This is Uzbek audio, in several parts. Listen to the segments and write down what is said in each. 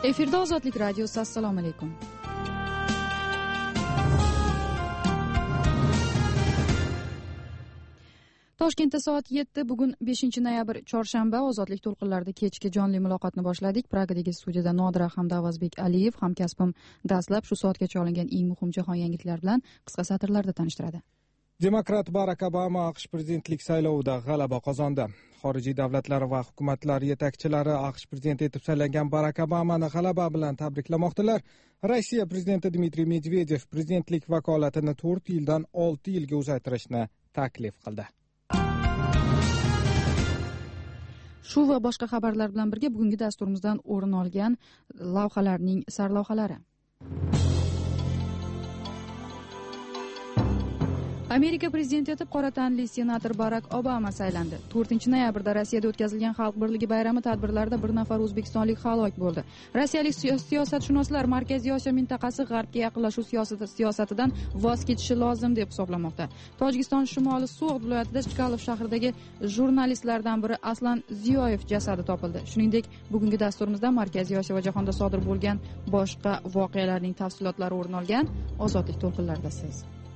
Efirda Ozodlik radiosi. Assalomu alaykum. Toshkentda soat 7, bugun 5-noyabr chorshanba. Ozodlik to'lqinlarida kechki jonli muloqotni boshladik. Pragadagi studiyada Nodira hamda Avazbek Aliyev, hamkasbim dastlab shu soatgacha olingan eng muhim jahon yangiliklari bilan qisqa satrlarda tanishtiradi. Demokrat Barak Obama AQSh prezidentlik saylovida g'alaba qozondi. Xorijiy davlatlar va hukumatlar yetakchilari AQSh prezidenti etib saylangan Barak Obamani g'alaba bilan tabriklamoqdalar. Rossiya prezidenti Dmitriy Medvedev prezidentlik vakolatini 4 yildan 6 yilga uzaytirishni taklif qildi. Shu va boshqa xabarlar bilan birga bugungi dasturimizdan o'rin olgan lavhalarning sarlavhalari. Amerika prezidenti etib qora tanli senator Barak Obama saylandi. 4-noyabrda Rossiyada o'tkazilgan Xalq birligi bayrami tadbirlarida bir nafar o'zbekistonlik halok bo'ldi. Rossiyalik siyosatshunoslar Markaziy Osiyo mintaqasi G'arbga yaqinlashuv siyosatidan voz kechishi lozim deb hisoblamoqda. Tojikiston shimoli So'g'd viloyatida Chkalov shahridagi jurnalistlardan biri Aslan Ziyoyev jasadi topildi. Shuningdek, bugungi dasturimizda Markaziy Osiyo va jahonda sodir bo'lgan boshqa voqealarning tafsilotlari o'rin olgan Ozodlik to'lqinlarida siz.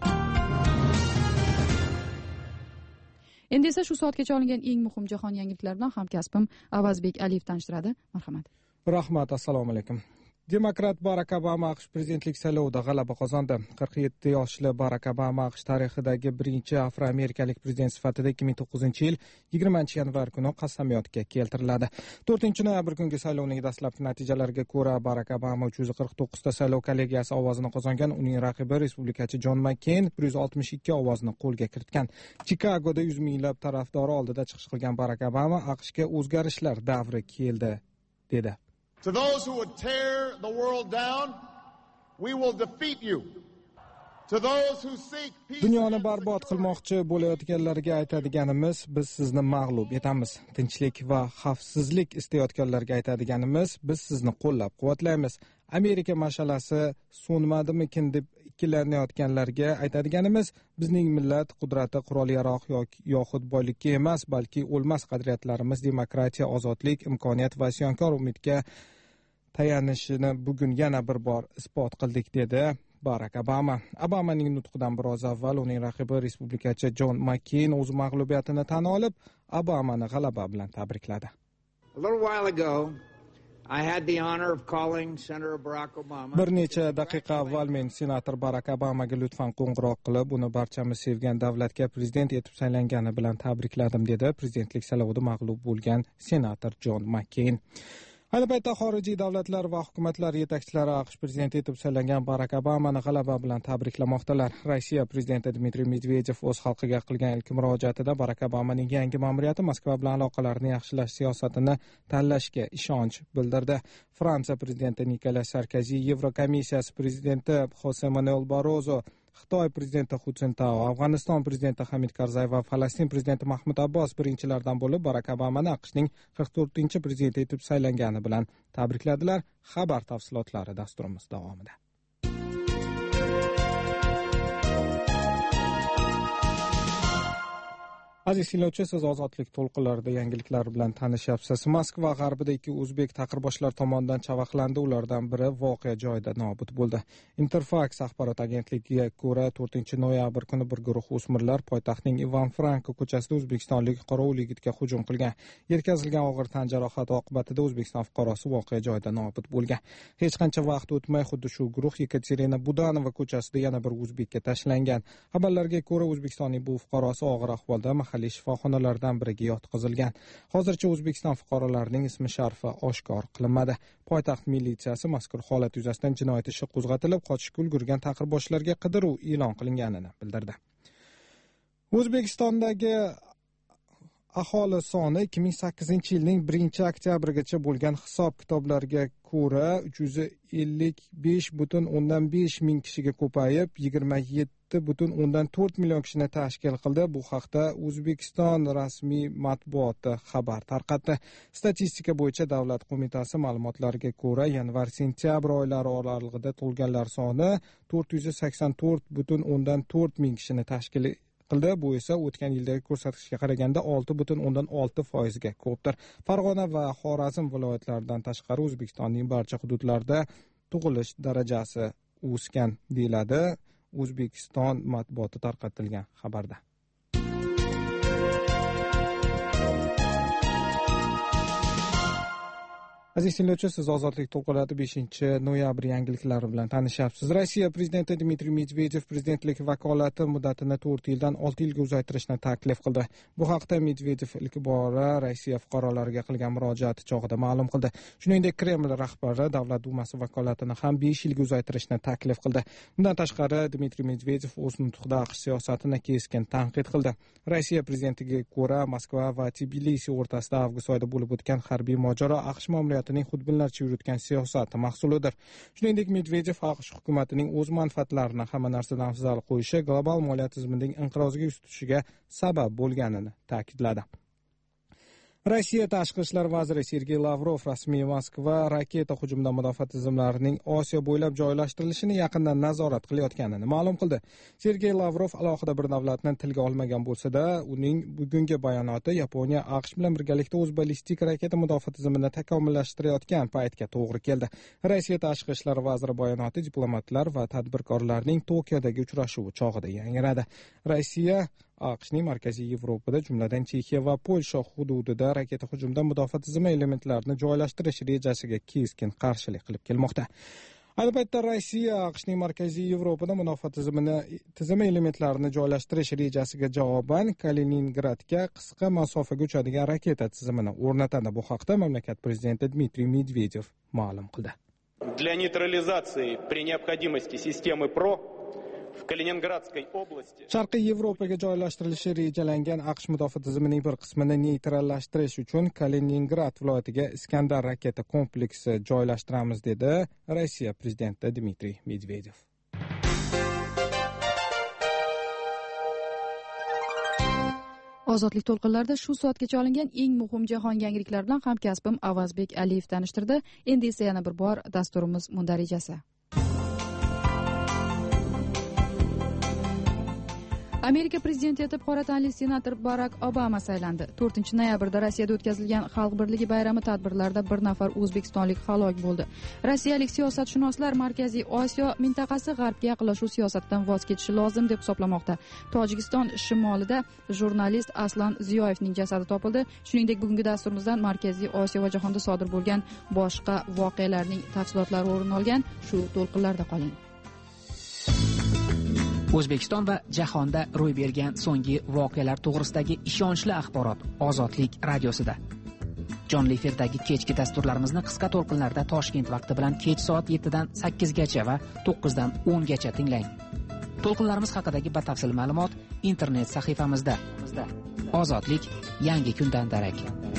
Endi esa shu soatgacha olingan eng muhim jahon yangiliklari bilan hamkasbim Avazbek Aliyev tanishtiradi. Marhamat. Rahmat, assalomu alaykum. Demokrat Barak Obama AQSh prezidentlik saylovida g'alaba qozondi. 47 yoshli Barak Obama AQSh tarixidagi birinchi afroamerikalik prezident sifatida 2009-yil 20-yanvar kuni qasamyodga keltiriladi. 4-noyabr kungi saylovning dastlabki natijalariga ko'ra Barak Obama 349 ta saylov kollegiyasi ovozini qozongan. Uning raqibi respublikachi Jon Makkeyn 162 ovozni qo'lga kiritgan. Chikagoda 100 minglab tarafdori oldida chiqish qilgan Barak Obama AQShga o'zgarishlar davri keldi dedi. To those who would tear the world down, we will defeat you. To those who seek peace, dunyoni barbod qilmoqchi bo'layotganlarga aytadiganimiz, biz sizni mag'lub etamiz. Tinchlik va xavfsizlik istayotganlarga aytadiganimiz, biz sizni qo'llab-quvvatlaymiz. Amerika masalasi so'nmadimikin deb ikkilanayotganlarga aytadiganimiz, bizning millat qudrati qurol-yarog' yoxud boylikka emas, balki o'lmas qadriyatlarimiz demokratiya, ozodlik, imkoniyat va isyonkor umidga tayanishini bugun yana bir bor isbot qildik dedi Barak Obama. Obamaning nutqidan biroz avval uning raqibi respublikachi Jon Makkeyn o'z mag'lubiyatini tan olib, Obamani g'alaba bilan tabrikladi. Bir necha daqiqa avval men senator Barak Obamaga lutfan qo'ng'iroq qilib, uni barchamiz sevgan davlatga prezident etib saylangani bilan tabrikladim dedi prezidentlik saylovida mag'lub bo'lgan senator Jon Makkeyn. Ayni paytda xorijiy davlatlar va hukumatlar yetakchilari AQSh prezidenti etib saylangan Barak Obamani g'alaba bilan tabriklamoqdalar. Rossiya prezidenti Dmitriy Medvedev o'z xalqiga qilgan ilk murojaatida Barak Obamaning yangi ma'muriyati Moskva bilan aloqalarni yaxshilash siyosatini tanlashga ishonch bildirdi. Fransiya prezidenti Nikolas Sarkozi, Yevrokomissiyasi prezidenti Jose Manuel Barroso, Xitoy prezidenti Hu Jintao, Afg'oniston prezidenti Hamid Karzay va Falastin prezidenti Mahmud Abbos birinchilardan bo'lib Barak Obamani AQShning 44-prezidenti etib saylangani bilan tabrikladilar. Xabar tafsilotlari dasturimiz davomida. Aziz tinglovchi, siz Ozodlik to'lqinlarida yangiliklar bilan tanishyapsiz. Moskva g'arbida 2 o'zbek taqirboshlar tomonidan chavaqlandi. Ulardan biri voqea joyida nobud bo'ldi. Interfax axborot agentligiga ko'ra 4-noyabr kuni bir guruh o'smirlar poytaxtning Ivan Franko ko'chasida o'zbekistonlik qorovul yigitga hujum qilgan. Yetkazilgan og'ir tan jarohati oqibatida O'zbekiston fuqarosi voqea joyida nobud bo'lgan. Hech qancha vaqt o'tmay xuddi shu guruh Yekaterina Budanova ko'chasida yana bir o'zbekka tashlangan. Xabarlarga ko'ra O'zbekistonning bu fuqarosi og'ir ahvolda mahalliy shifoxonalardan biriga yotqizilgan. Hozircha O'zbekiston fuqarolarining ismi sharfi oshkor qilinmadi. Poytaxt militsiyasi mazkur holat yuzasidan jinoyat ishi qo'zg'atilib, qochishga ulgurgan taqirboshlarga qidiruv e'lon qilinganini bildirdi. O'zbekistondagi aholi soni 2008-yilning 1-oktyabrigacha bo'lgan hisob-kitoblarga ko'ra 355,5 ming kishiga ko'payib 27,4 million kishini tashkil qildi. Bu haqda O'zbekiston rasmiy matbuoti xabar tarqatdi. Statistika bo'yicha Davlat qo'mitasi ma'lumotlariga ko'ra, yanvar-sentyabr oylari oralig'ida tug'ilganlar soni 484,4 ming kishini tashkil qildi. Bu esa o'tgan yildagi ko'rsatkichga qaraganda 6,6% ga ko'pdir. Farg'ona va Xorazm viloyatlaridan tashqari O'zbekistonning barcha hududlarida tug'ilish darajasi o'sgan deyiladi O'zbekiston matbuoti tarqatilgan xabarda. Aziz tinglovchi, siz Ozodlik to'lqinlarida 5-noyabr yangiliklari bilan tanishyapsiz. Rossiya prezidenti Dmitriy Medvedev prezidentlik vakolati muddatini 4 yildan 6 yilga uzaytirishni taklif qildi. Bu haqda Medvedev ilk bora Rossiya fuqarolariga qilgan murojaati chog'ida ma'lum qildi. Shuningdek, Kreml rahbari Davlat dumasi vakolatini ham 5 yilga uzaytirishni taklif qildi. Bundan tashqari, Dmitriy Medvedev o'z nutqida AQSh siyosatini keskin tanqid qildi. Rossiya prezidentiga ko'ra, Moskva va Tbilisi o'rtasida avgust oyida bo'lib o'tgan harbiy mojaro AQSh ma'muriyatining xudbinlarcha yuritgan siyosati mahsulidir. Shuningdek, Medvedev AQSh hukumatining o'z manfaatlarini hamma narsadan afzal qo'yishi global moliya tizimining inqiroziga yuz tutishiga sabab bo'lganini ta'kidladi. Rossiya tashqi ishlar vaziri Sergey Lavrov rasmiy Moskva raketa hujumidan mudofaa tizimlarining Osiyo bo'ylab joylashtirilishini yaqindan nazorat qilayotganini ma'lum qildi. Sergey Lavrov alohida bir davlatni tilga olmagan bo'lsa-da, uning bugungi bayonoti Yaponiya AQSh bilan birgalikda o'z ballistik raketa mudofaa tizimini takomillashtirayotgan paytga to'g'ri keldi. Rossiya tashqi ishlar vaziri bayonoti diplomatlar va tadbirkorlarning Tokiodagi uchrashuvi chog'ida yangradi. Rossiya AQShning Markaziy Yevropada, jumladan Chexiya va Polsha hududida raketa hujumidan mudofaa tizimi elementlarini joylashtirish rejasiga keskin qarshilik qilib kelmoqda. Ayni paytda Rossiya AQShning Markaziy Yevropada mudofaa tizimi elementlarini joylashtirish rejasiga javoban Kaliningradga qisqa masofaga uchadigan raketa tizimini o'rnatadi. Bu haqda mamlakat prezidenti Dmitriy Medvedev ma'lum qildi. Для нейтрализации при необходимости системы ПРО Sharqiy Yevropaga joylashtirilishi rejalangan AQSh mudofaa tizimining bir qismini neytrallashtirish uchun Kaliningrad viloyatiga Iskandar raketa kompleksi joylashtiramiz, dedi Rossiya prezidenti Dmitriy Medvedev. Ozodlik to'lqinlarida shu soatgacha olingan eng muhim jahon yangiliklari bilan hamkasbim Avazbek Aliyev tanishtirdi. Endi esa yana bir bor dasturimiz mundarijasi. Amerika prezidenti etib qora tanli senator Barak Obama saylandi. 4-noyabrda Rossiyada o'tkazilgan Xalq birligi bayrami tadbirlarida bir nafar o'zbekistonlik halok bo'ldi. Rossiyalik siyosatshunoslar Markaziy Osiyo mintaqasi G'arbga yaqinlashuv siyosatidan voz kechishi lozim deb hisoblamoqda. Tojikiston shimolida jurnalist Aslan Ziyoyevning jasadi topildi. Shuningdek, bugungi dasturimizdan Markaziy Osiyo va jahonda sodir bo'lgan boshqa voqealarning tafsilotlari o'rin olgan. Shu to'lqinlarda qoling. O'zbekiston va jahonda ro'y bergan so'nggi voqealar to'g'risidagi ishonchli axborot Ozodlik radiosida. Jonli efirdagi kechki dasturlarimizni qisqa to'lqinlarda Toshkent vaqti bilan kech soat 7 dan 8 gacha va 9 dan 10 gacha tinglang. To'lqinlarimiz haqidagi batafsil ma'lumot internet sahifamizda. Ozodlik yangi kundan darak.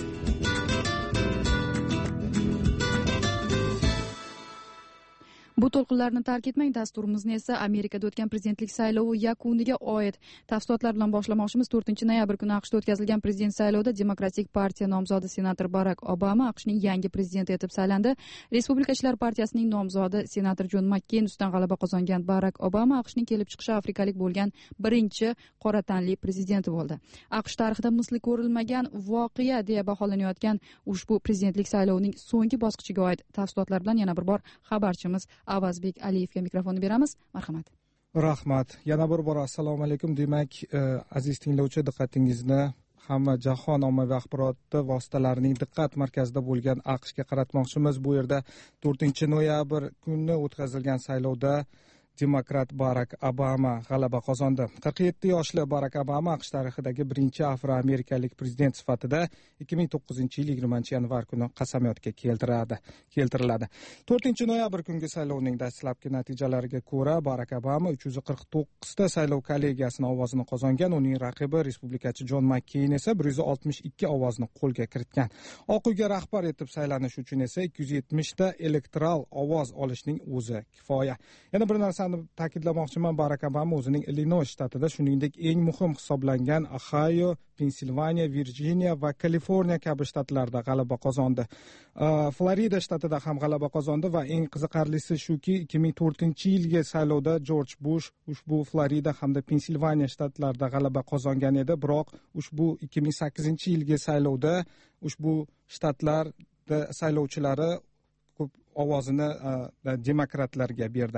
Bu to'lqinlarni tark etmang. Dasturimizni esa Amerikada o'tgan prezidentlik saylovi yakuniga oid tafsilotlar bilan boshlamoqchimiz. 4-noyabr kuni AQShda o'tkazilgan prezident saylovida Demokratik partiya nomzodi senator Barak Obama AQShning yangi prezidenti etib saylandi. Respublikachilar partiyasining nomzodi senator Jon Makkeyn ustidan g'alaba qozongan Barak Obama AQShning kelib chiqishi afrikalik bo'lgan birinchi qora tanli prezidenti bo'ldi. AQSh tarixida misli ko'rilmagan voqea deya baholanayotgan ushbu prezidentlik saylovining so'nggi bosqichiga oid tafsilotlar bilan yana bir bor xabarchimiz Avazbek Aliyevga mikrofonni beramiz. Marhamat. Rahmat. Yana bir bor assalomu alaykum. Demak, aziz tinglovchi, diqqatingizni hamma jahon ommaviy axborot vositalarining diqqat markazida bo'lgan AQShga qaratmoqchimiz. Bu yerda 4-noyabr kuni o'tkazilgan saylovda demokrat Barak Obama g'alaba qozondi. 47 yoshli Barak Obama AQSh tarixidagi birinchi afroamerikalik prezident sifatida 2009-yil 20-yanvar kuni qasamyodga keltiriladi. 4-noyabr kungi saylovning dastlabki natijalariga ko'ra Barak Obama 349 ta saylov kollegiyasining ovozini qozongan. Uning raqibi respublikachi Jon Makkeyn esa 162 ovozni qo'lga kiritgan. Oq uyga rahbar etib saylanish uchun esa 270 ta elektoral ovoz olishning o'zi kifoya. Yana bir narsa narsani ta'kidlamoqchiman. Barak Obama o'zining Illinois shtatida, shuningdek eng muhim hisoblangan Ohio, Pensilvaniya, Virjiniya va Kaliforniya kabi shtatlarda g'alaba qozondi. Florida shtatida ham g'alaba qozondi va eng qiziqarlisi shuki, 2004-yilgi saylovda Jorj Bush ushbu Florida hamda Pensilvaniya shtatlarida g'alaba qozongan edi, biroq ushbu 2008-yilgi saylovda ushbu shtatlarda saylovchilari ko'p ovozini demokratlarga berdi.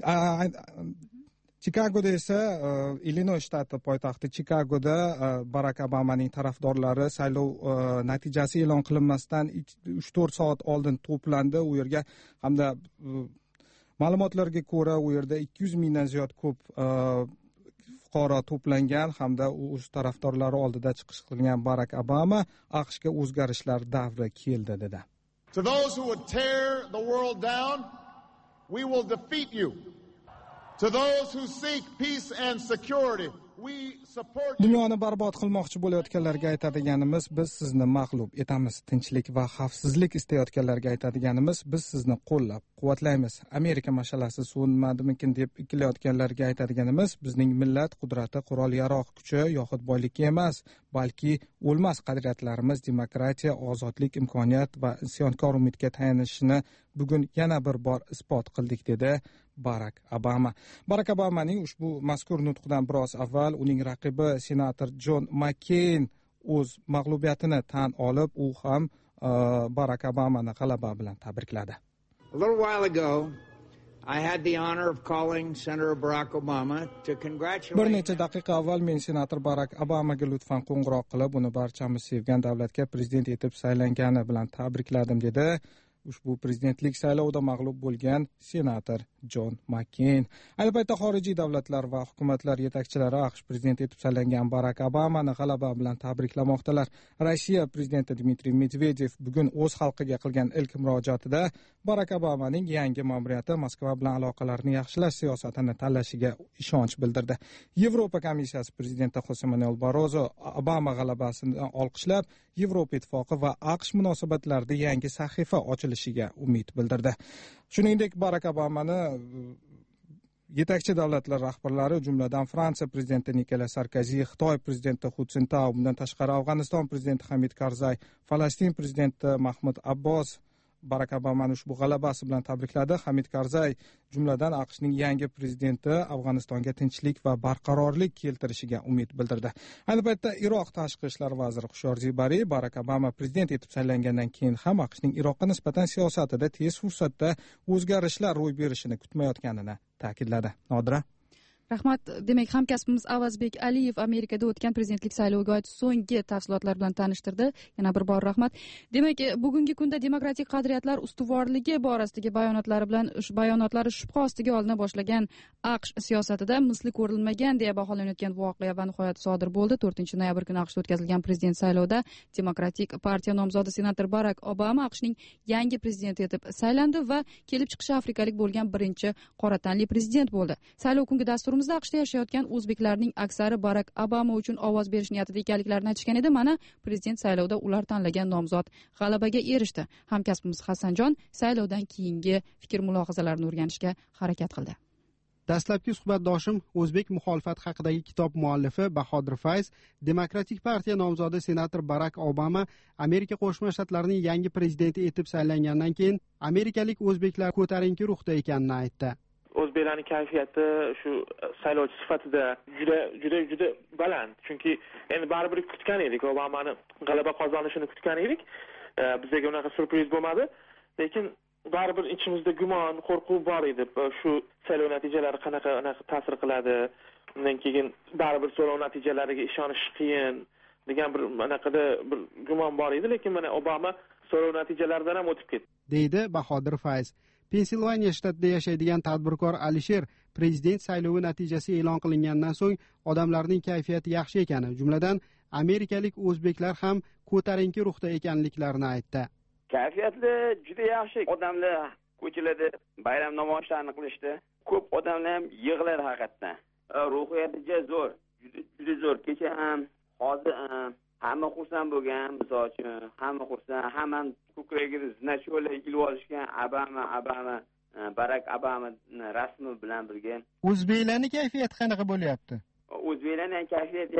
Chikagoda esa, Illinois shtati poytaxti Chikagoda Barak Obamaning tarafdorlari saylov natijasi e'lon qilinmasdan 3-4 soat oldin to'plandi u yerga, hamda ma'lumotlarga ko'ra u yerda 200 mingdan ziyod ko'p fuqaro to'plangan hamda o'z tarafdorlari oldida chiqish qilgan Barak Obama AQShga o'zgarishlar davri keldi dedi. To those who would tear the world down, we will defeat you. To those who seek peace and security, we support you. Dunyoni barbod qilmoqchi bo'layotganlarga aytadiganimiz, biz sizni mag'lub etamiz. Tinchlik va xavfsizlik istayotganlarga aytadiganimiz, biz sizni qo'llab-quvvatlaymiz. Amerika masalasi so'nmadimikin deb ikkilayotganlarga aytadiganimiz, bizning millat qudrati qurol-yarog' kuchi yoxud boyligi emas, balki o'lmas qadriyatlarimiz demokratiya, ozodlik, imkoniyat va isyonkor umidga tayanishini bugun yana bir bor isbot qildik dedi Barak Obama. Barak Obamaning ushbu mazkur nutqidan biroz avval uning raqibi senator Jon Makkeyn o'z mag'lubiyatini tan olib, u ham Barak Obamani g'alaba bilan tabrikladi. A little while ago, I had the honor of calling Senator Barack Obama to congratulate. Bir necha daqiqa avval men senator Barak Obamaga lutfan qo'ng'iroq qilib, uni barchamiz sevgan davlatga prezident etib saylangani bilan tabrikladim dedi ushbu prezidentlik saylovida mag'lub bo'lgan senator Jon Makkeyn. Ayni paytda xorijiy davlatlar va hukumatlar yetakchilari AQSh prezidenti etib saylangan Barak Obamani g'alaba bilan tabriklamoqdalar. Rossiya prezidenti Dmitriy Medvedev bugun o'z xalqiga qilgan ilk murojaatida Barak Obamaning yangi ma'muriyati Moskva bilan aloqalarni yaxshilash siyosatini tanlashiga ishonch bildirdi. Yevropa komissiyasi prezidenti Jose Manuel Barroso Obama g'alabasini olqishlab, Yevropa ittifoqi va AQSh munosabatlarida yangi sahifa ochilishiga umid bildirdi. Shuningdek, Barak Obamani yetakchi davlatlar rahbarlari, jumladan Fransiya prezidenti Nikolas Sarkozi, Xitoy prezidenti Hu Jintao, bundan tashqari Afg'oniston prezidenti Hamid Karzay, Falastin prezidenti Mahmud Abbos Barak Obamani ushbu g'alabasi bilan tabrikladi. Hamid Karzay jumladan AQShning yangi prezidenti Afg'onistonga tinchlik va barqarorlik keltirishiga umid bildirdi. Ayni paytda Iroq tashqi ishlar vaziri Xushyor Zebari Barak Obama prezident etib saylangandan keyin ham AQShning Iroqqa nisbatan siyosatida tez fursatda o'zgarishlar ro'y berishini kutmayotganini ta'kidladi. Nodira. Rahmat. Demak, hamkasbimiz Avazbek Aliyev Amerikada o'tgan prezidentlik sayloviga oid so'nggi tafsilotlar bilan tanishtirdi. Yana bir bor rahmat. Demak, bugungi kunda demokratik qadriyatlar ustuvorligi borasidagi bayonotlari shubha ostiga olina boshlagan AQSh siyosatida misli ko'rilmagan deya baholanayotgan voqea va nihoyat sodir bo'ldi. 4-noyabr kuni AQShda o'tkazilgan prezident saylovida Demokratik partiya nomzodi senator Barak Obama AQShning yangi prezidenti etib saylandi va kelib chiqishi afrikalik bo'lgan birinchi qora tanli prezident bo'ldi. Saylov kungi dasturimiz AQShda yashayotgan o'zbeklarning aksari Barak Obama uchun ovoz berish niyatida ekanliklarini aytishgan edi. Mana prezident saylovida ular tanlagan nomzod g'alabaga erishdi. Hamkasbimiz Hasanjon saylovdan keyingi fikr-mulohazalarini o'rganishga harakat qildi. Dastlabki suhbatdoshim o'zbek muxolifat haqidagi kitob muallifi Bahodir Fayz Demokratik partiya nomzodi senator Barak Obama Amerika Qo'shma Shtatlarining yangi prezidenti etib saylangandan keyin amerikalik o'zbeklar ko'tarinki ruhda ekanini aytdi. O'zbeklarning kayfiyati shu saylovchi sifatida juda baland. Chunki endi baribir kutgan edik, Obamani g'alaba qozonishini kutgan edik. Bizga unaqa surpriz bo'lmadi. Lekin baribir ichimizda gumon, qo'rquv bor edi. Shu saylov natijalari qanaqa ta'sir qiladi? Undan keyin baribir saylov natijalariga ishonish qiyin degan bir anaqada bir gumon bor edi, lekin mana Obama saylov natijalaridan ham o'tib ketdi, deydi Bahodir Fayz. Pensilvaniya shtatida yashaydigan tadbirkor Alisher prezident saylovi natijasi e'lon qilingandan so'ng odamlarning kayfiyati yaxshi ekani, jumladan amerikalik o'zbeklar ham ko'tarinki ruhda ekanliklarini aytdi. Kayfiyatli juda yaxshi. Odamlar ko'chalarda bayram namoyishlarini qilishdi. Ko'p odamlar ham yig'ladi haqiqatdan. Ruhiyati zo'r, juda zo'r. Kecha ham, hozir ham hamma xursand bo'lgan, misol uchun hamma xursand, hamma ko'kragiga znachyolar ilib olishgan, Obama Barak Obama rasmi bilan birga. O'zbeklarning kayfiyati qanaqa bo'lyapti? O'zbeklarning kayfiyati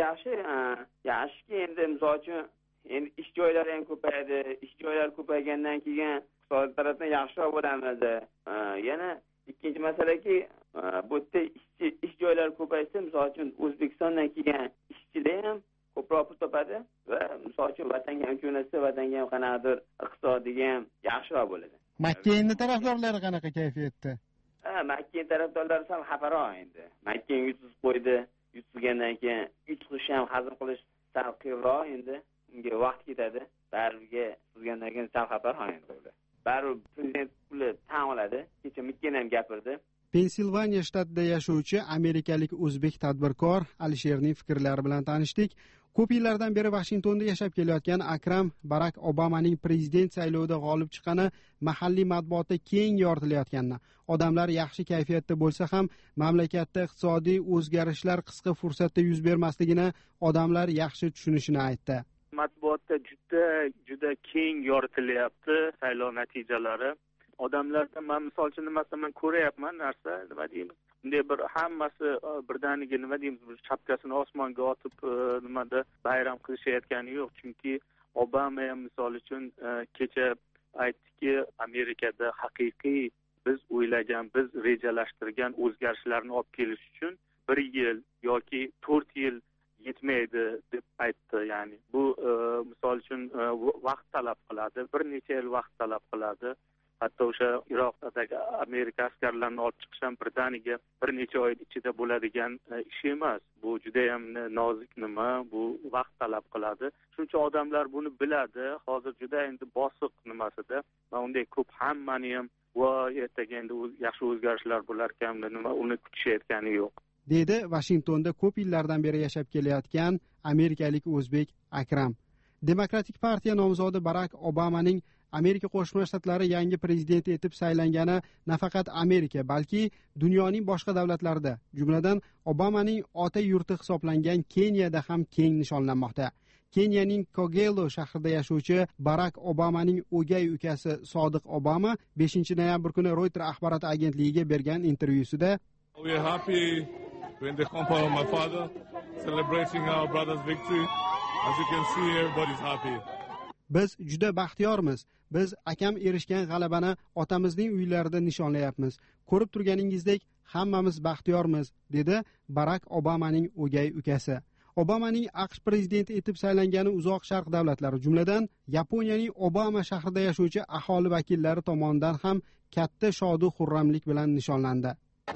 yaxshiki, endi misol uchun endi ish joylari ham ko'paydi. Ish joylari ko'paygandan keyin iqtisodiy tarafdan yaxshiroq bo'lamiz. Yana ikkinchi masalaki, bu yerda ish joylari ko'paysa, misol uchun O'zbekistondan kelgan ishchilar ham ko'proq pul topadi va misol uchun vatanga ham jo'natsa, vatanga ham qanaqadir iqtisodiga ham yaxshiroq bo'ladi. Makka tarafdorlari qanaqa kayfiyatda? Makka tarafdorlari sal xafaroq endi. Makka yutib qo'ydi. Yutilgandan keyin yutqish ham hazm qilish sal qiyinroq endi. Unga vaqt ketadi. Baribirga tuzgandan keyin sal xafaroq endi. Baribir prezident puli tan oladi. Kecha Mikkani ham gapirdi. Pensilvaniya shtatida yashovchi amerikalik o'zbek tadbirkor Alisherning fikrlari bilan tanishdik. Ko'p yillardan beri Vashingtonda yashab kelayotgan Akram Barak Obamaning prezident saylovida g'olib chiqqani mahalliy matbuotda keng yoritilayotganini, odamlar yaxshi kayfiyatda bo'lsa ham mamlakatda iqtisodiy o'zgarishlar qisqa fursatda yuz bermasligini odamlar yaxshi tushunishini aytdi. Matbuotda juda keng yoritilyapti saylov natijalari. Odamlarda men misol uchun nimasini ko'ryapman narsa, nima deymiz? Bunday bir hammasi birdaniga nima deymiz, shapkasini osmonga otib nimada bayram qilishayotgani yo'q. Chunki Obama ham misol uchun kecha aytdiki, Amerikada haqiqiy biz o'ylagan, biz rejalashtirgan o'zgarishlarni olib kelish uchun 1 yil yoki 4 yil yetmaydi deb aytdi. Ya'ni bu misol uchun vaqt talab qiladi, bir necha yil vaqt talab qiladi. Hatto o'sha Iroqdagi Amerika askarlarini olib chiqish ham birdaniga bir necha oy ichida bo'ladigan ish emas. Bu juda ham nozik nima, bu vaqt talab qiladi. Shuncha odamlar buni biladi. Hozir juda endi bosiq nimasida va unday ko'p hammani ham va ertaga endi yaxshi o'zgarishlar bo'lar ekan, nima uni kutishayotgani yo'q. Dedi Vashingtonda ko'p yillardan beri yashab kelayotgan amerikalik o'zbek Akram. Demokratik partiya nomzodi Barak Obamaning Amerika Qo'shma Shtatlari yangi prezidenti etib saylangani nafaqat Amerika, balki dunyoning boshqa davlatlarida, jumladan Obamaning ota yurti hisoblangan Keniyada ham keng nishonlanmoqda. Keniyaning Kogelo shahrida yashovchi Barak Obamaning o'gay ukasi Sodiq Obama 5-noyabr kuni Reuters axborot agentligiga bergan intervyusida We are happy in the company of my father celebrating our brother's victory. As you can see, everybody's happy. Biz juda baxtiyormiz. Biz akam erishgan g'alabani otamizning uylarida nishonlayapmiz. Ko'rib turganingizdek, hammamiz baxtiyormiz, dedi Barak Obamaning o'gay ukasi. Obamaning AQSh prezidenti etib saylangani uzoq sharq davlatlari, jumladan Yaponiyaning Obama shahrida yashovchi aholi vakillari tomonidan ham katta shodu xurramlik bilan nishonlandi.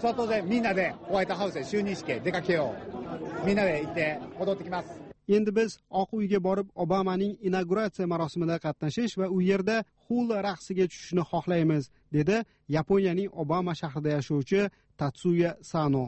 Endi biz Oq uyga borib Obamaning inauguratsiya marosimida qatnashish va u yerda hula raqsiga tushishni xohlaymiz, dedi Yaponiyaning Obama shahrida yashovchi Tatsuya Sano.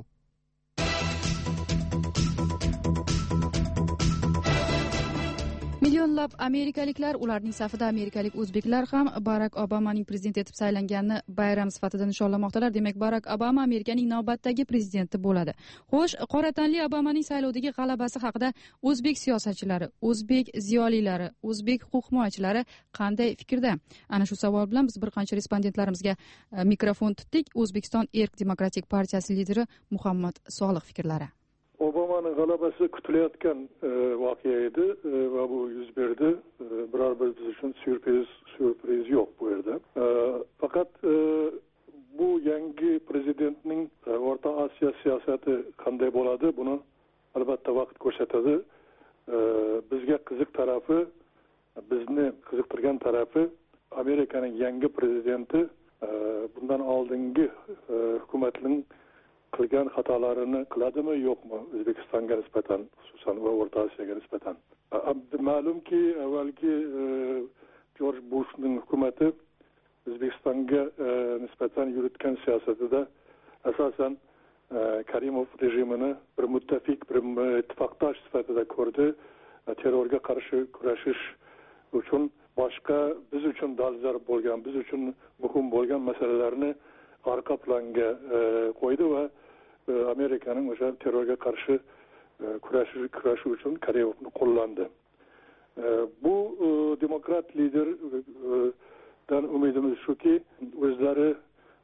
Millionlab amerikaliklar, ularning safida amerikalik o'zbeklar ham Barak Obamaning prezident etib saylanganini bayram sifatida nishonlamoqdalar. Demak, Barak Obama Amerikaning navbatdagi prezidenti bo'ladi. Xo'sh, qora tanli Obamaning saylovdagi g'alabasi haqida o'zbek siyosatchilari, o'zbek ziyolilari, o'zbek huquq himoyachilari qanday fikrda? Ana shu savol bilan biz bir qancha respondentlarimizga mikrofon tutdik. O'zbekiston Erk demokratik partiyasi lideri Muhammad Solih fikrlari. Obama'nın g'alabasi kutilayotgan voqea edi va bu yuz berdi. Biror bir biz uchun sürpriz yo'q bu yerda. Faqat bu yangi prezidentning O'rta Osiyo siyosati qanday bo'ladi, buni albatta vaqt ko'rsatadi. Bizga qiziq tarafi, bizni qiziqtirgan tarafi Amerikaning yangi prezidenti bundan oldingi hukumatning qilgan xatolarini qiladimi yo'qmi O'zbekistonga nisbatan, xususan va O'rta Osiyoga nisbatan. Ma'lumki, avvalgi George Bushning hukumati O'zbekistonga nisbatan yuritgan siyosatida asosan Karimov rejimini bir muttafik, bir ittifoqdosh sifatida ko'rdi. Terrorga qarshi kurashish uchun boshqa biz uchun dolzarb bo'lgan, biz uchun muhim bo'lgan masalalarni arka planga qo'ydi va Amerikaning o'sha terrorga qarshi kurashi uchun Karimovni qo'llandi. Bu demokrat liderdan umidimiz shuki, o'zlari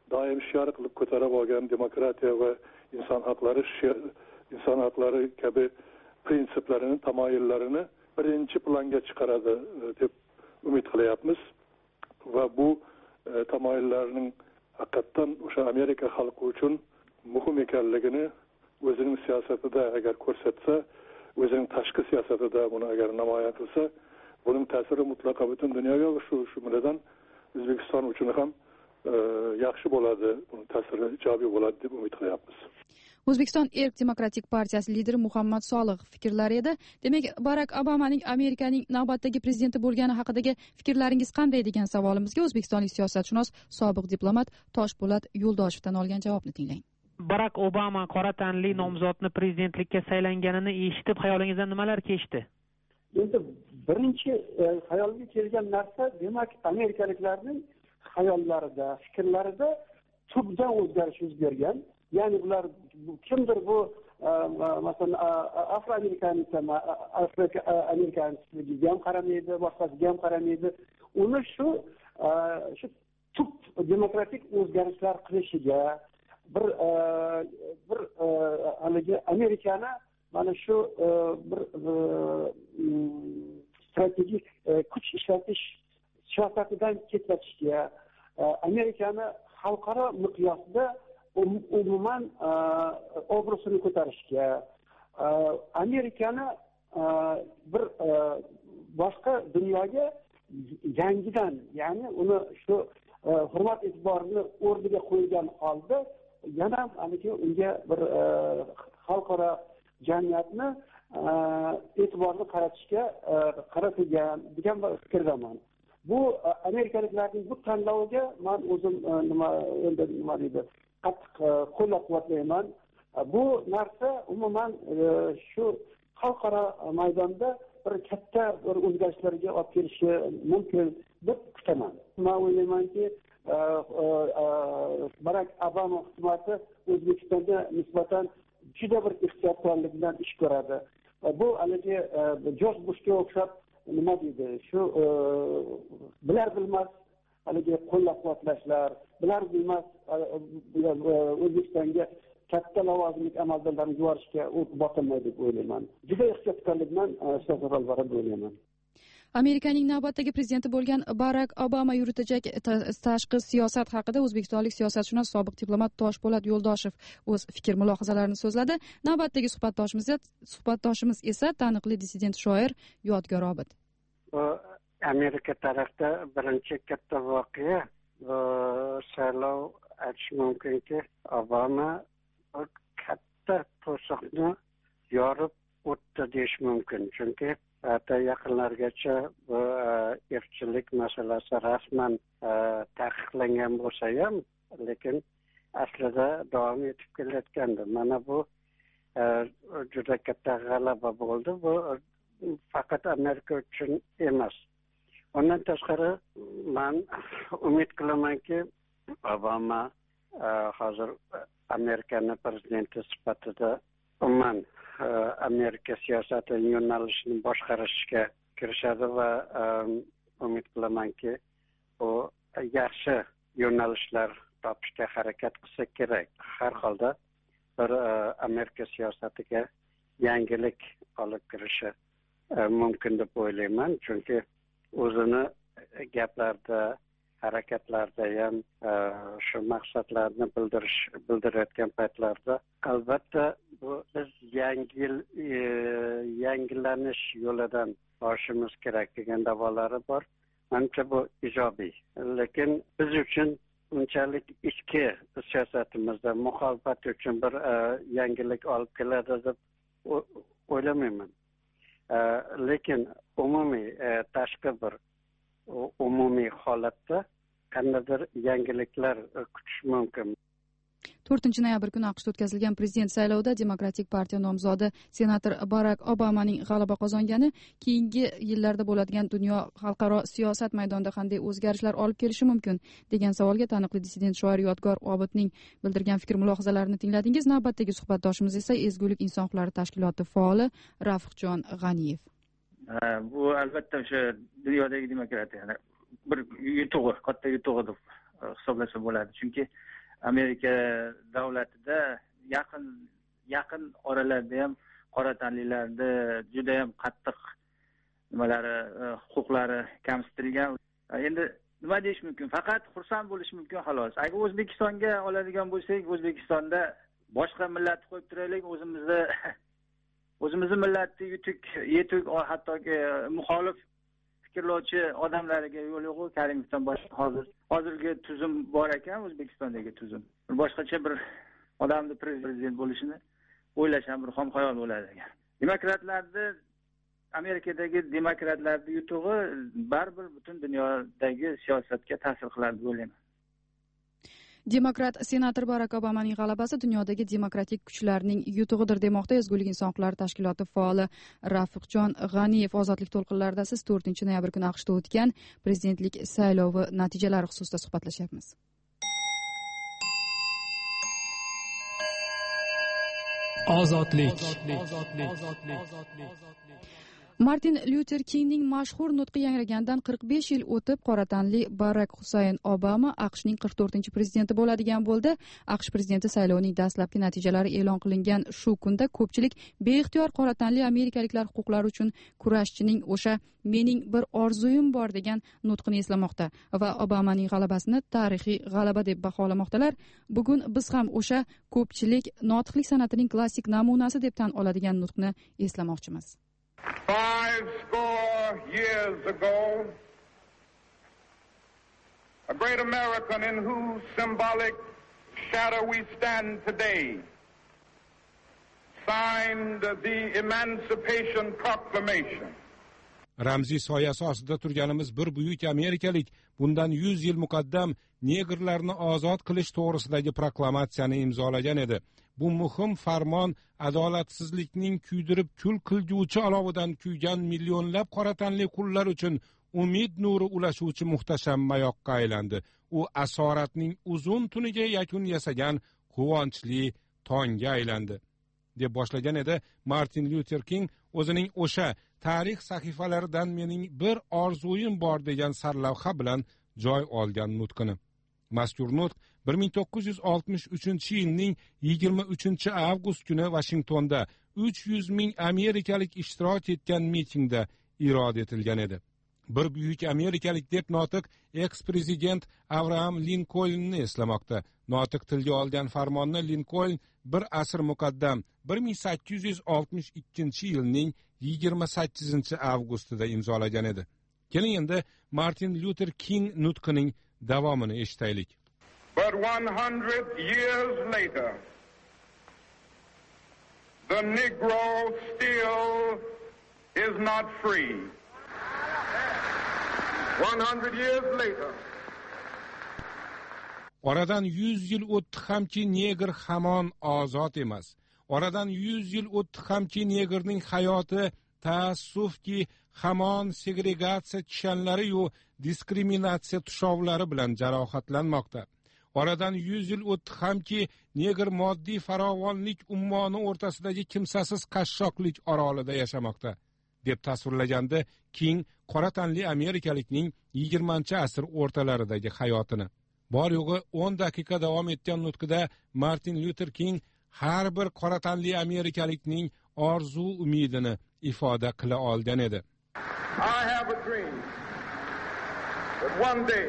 doim shior qilib ko'tarib olgan demokratiya va inson haqlari kabi prinsiplarini, tamoyillarini birinchi planga chiqaradi deb umid qilyapmiz va bu tamoyillarning haqiqatdan o'sha Amerika xalqi uchun muhim ekanligini o'zining siyosatida agar ko'rsatsa, o'zining tashqi siyosatida buni agar namoyon qilsa, buning ta'siri mutlaqo butun dunyoga va shu jumladan O'zbekiston uchun ham yaxshi bo'ladi, buning ta'siri ijobiy bo'ladi deb umid qilyapmiz. O'zbekiston Erk demokratik partiyasi lideri Muhammad Solih fikrlari edi. Demak, Barak Obamaning Amerikaning navbatdagi prezidenti bo'lgani haqidagi fikrlaringiz qanday degan savolimizga o'zbekistonlik siyosatshunos, sobiq diplomat Toshpo'lat Yo'ldoshevdan olgan javobni tinglang. Barak Obama qora tanli nomzodni prezidentlikka saylanganini eshitib, xayolingizdan nimalar kechdi? Endi birinchi xayolimga kelgan narsa, demak, amerikaliklarning xayollarida, fikrlarida tubdan o'zgarish yuz bergan. Ya'ni ular kimdir bu masalan afroamerikaniga ham qaramaydi, boshqasiga ham qaramaydi. Uni shu tub demokratik o'zgarishlar qilishiga bir haligi Amerikani mana shu bir strategik kuch ishlatish siyosatidan ketishga, Amerikani xalqaro miqyosda umuman obro'sini ko'tarishga, Amerikani bir boshqa dunyoga yangidan, ya'ni uni shu hurmat e'tiborini o'rniga qo'ygan holda yana unga bir xalqaro jamiyatni e'tiborini qaratilgan degan fikrdaman. Bu amerikaliklarning bu tanloviga men o'zim nima deydi, qattiq qo'llab-quvvatlayman. Bu narsa umuman shu xalqaro maydonda bir katta bir o'zgarishlarga olib kelishi mumkin deb kutaman. Men o'ylaymanki, Barak Obama hukumati O'zbekistonga nisbatan juda bir ehtiyotkorlikdan ish ko'radi. Bu haligi Jorj Bushga o'xshab nima deydi, shu bilar bilmas haligi qo'llab-quvvatlashlar, bilar bilmas O'zbekistonga katta lavozimli amaldorlarni yuborishga botinmaydi deb o'ylayman. Juda ehtiyotkorlikdan siyosat olib boradi deb o'ylayman. Amerikaning navbatdagi prezidenti bo'lgan Barak Obama yuritajak tashqi siyosat haqida o'zbekistonlik siyosatshunos, sobiq diplomat Toshpo'lat Yo'ldoshev o'z fikr-mulohazalarini so'zladi. Navbatdagi suhbatdoshimiz esa taniqli dissident shoir Yodgor Obid. Amerika tarafda birinchi katta voqea saylov aytish mumkinki, Obama katta to'siqni yorib o'tdi deyish mumkin. Chunki yaqinlargacha bu irqchilik masalasi rasman taqiqlangan bo'lsa ham, lekin aslida davom etib kelayotgandi. Mana bu juda katta g'alaba bo'ldi. Bu faqat Amerika uchun emas. Ondan tashqari men umid qilamanki, Obama hozir Amerikaning prezidenti sifatida umuman Amerika siyosati yo'nalishini boshqarishga kirishadi va umid qilamanki, u yaxshi yo'nalishlar topishga harakat qilsa kerak. Har holda bir Amerika siyosatiga yangilik olib kirishi mumkin deb o'ylayman. Chunki o'zini gaplarda, harakatlarda ham shu maqsadlarni bildirayotgan paytlarda albatta biz yangilanish yo'lidan borishimiz kerak degan davolari bor. Menimcha bu ijobiy. Lekin biz uchun unchalik ichki siyosatimizda muxolifat uchun bir yangilik olib keladi deb o'ylamayman. Lekin umumiy tashqi bir umumiy holatda qandaydir yangiliklar kutish mumkin. 4-noyabr kuni AQShda o'tkazilgan prezident saylovida Demokratik partiya nomzodi senator Barak Obamaning g'alaba qozongani keyingi yillarda bo'ladigan dunyo xalqaro siyosat maydonida qanday o'zgarishlar olib kelishi mumkin degan savolga taniqli dissident shoir Yodgor Obidning bildirgan fikr-mulohazalarini tingladingiz. Navbatdagi suhbatdoshimiz esa Ezgulik inson huquqlari tashkiloti faoli Rafiqjon G'aniyev. Bu albatta o'sha dunyodagi demokratiya bir yutug'i, katta yutug'i deb hisoblasa bo'ladi. Chunki Amerika davlatida yaqin oralarda ham qora tanlilarda juda ham qattiq huquqlari kamsitilgan. Endi nima deyish mumkin? Faqat xursand bo'lish mumkin xolos. Agar O'zbekistonga oladigan bo'lsak, O'zbekistonda boshqa millatni qo'yib turaylik, o'zimizni millatni yetuk hattoki muxolif fikrlovchi odamlarga yo'l yo'q. Karimovdan boshqa hozirgi tuzum bor ekan, O'zbekistondagi tuzum. Boshqacha bir odamni prezident bo'lishini o'ylash ham bir xom xayol bo'ladi ekan. Amerikadagi demokratlarning yutug'i baribir butun dunyodagi siyosatga ta'sir qiladi deb o'ylayman. Demokrat senator Barak Obamaning g'alabasi dunyodagi demokratik kuchlarning yutug'idir demoqda Ezgulik inson huquqlari tashkiloti faoli Rafiqjon G'aniyev. Ozodlik to'lqinlarida siz 4-noyabr kuni AQShda o'tgan prezidentlik saylovi natijalari xususida suhbatlashyapmiz. Ozodlik. Martin Luther Kingning mashhur nutqi yangragandan 45 yil o'tib qora tanli Barak Husayn Obama AQShning 44-prezidenti bo'ladigan bo'ldi. AQSh prezidenti saylovining dastlabki natijalari e'lon qilingan shu kunda ko'pchilik beixtiyor qora tanli amerikaliklar huquqlari uchun kurashchining o'sha "mening bir orzuyim bor" degan nutqini eslamoqda va Obamaning g'alabasini tarixiy g'alaba deb baholamoqdalar. Bugun biz ham o'sha ko'pchilik notiqlik san'atining klassik namunasi deb tan oladigan nutqni eslamoqchimiz. 50 years ago, a great American in whose symbolic shadow we stand today signed the Emancipation Proclamation. Ramziy soyasi ostida turganimiz bir buyuk amerikalik bundan 100 yil muqaddam negrlarni ozod qilish to'g'risidagi proklamatsiyani imzolagan edi. Bu muhim farmon adolatsizlikning kuydirib kul qilguvchi olovidan kuygan millionlab qora tanli qullar uchun umid nuri ulashuvchi muhtasham mayoqqa aylandi. U asoratning uzun tuniga yakun yasagan quvonchli tongga aylandi deb boshlagan edi Martin Luther King o'zining o'sha tarix sahifalaridan "mening bir orzuyim bor" degan sarlavha bilan joy olgan nutqini. Mazkur nutq 1963-yilning 23-avgust kuni Vashingtonda 300 ming amerikalik ishtirok etgan mitingda iroda etilgan edi. Bir buyuk amerikalik deb notiq eks-prezident Abraham Linkolnni eslamoqda. Notiq tilga olgan farmonni Linkoln bir asr muqaddam 1862-yilning 28-avgustida imzolagan edi. Keling endi Martin Luther King nutqining davomini eshitaylik. But 100 years later, the Negro still is not free. 100 years later. Oradan 100 yil o'tdi hamki negr hamon ozod emas. Oradan 100 yil o'tdi hamki negrning hayoti taassufki hamon segregatsiya kishanlari yu diskriminatsiya tushovlari bilan jarohatlanmoqda. Oradan 100 yil o'tdi hamki negr moddiy farovonlik ummoni o'rtasidagi kimsasiz qashshoqlik orolida yashamoqda deb tasvirlaganda King qora tanli amerikalikning 20-asr o'rtalaridagi hayotini. Bor yo'g'i 10 daqiqa davom etgan nutqida Martin Luther King har bir qora tanli amerikalikning orzu umidini ifoda qila olgan edi. I have a dream that one day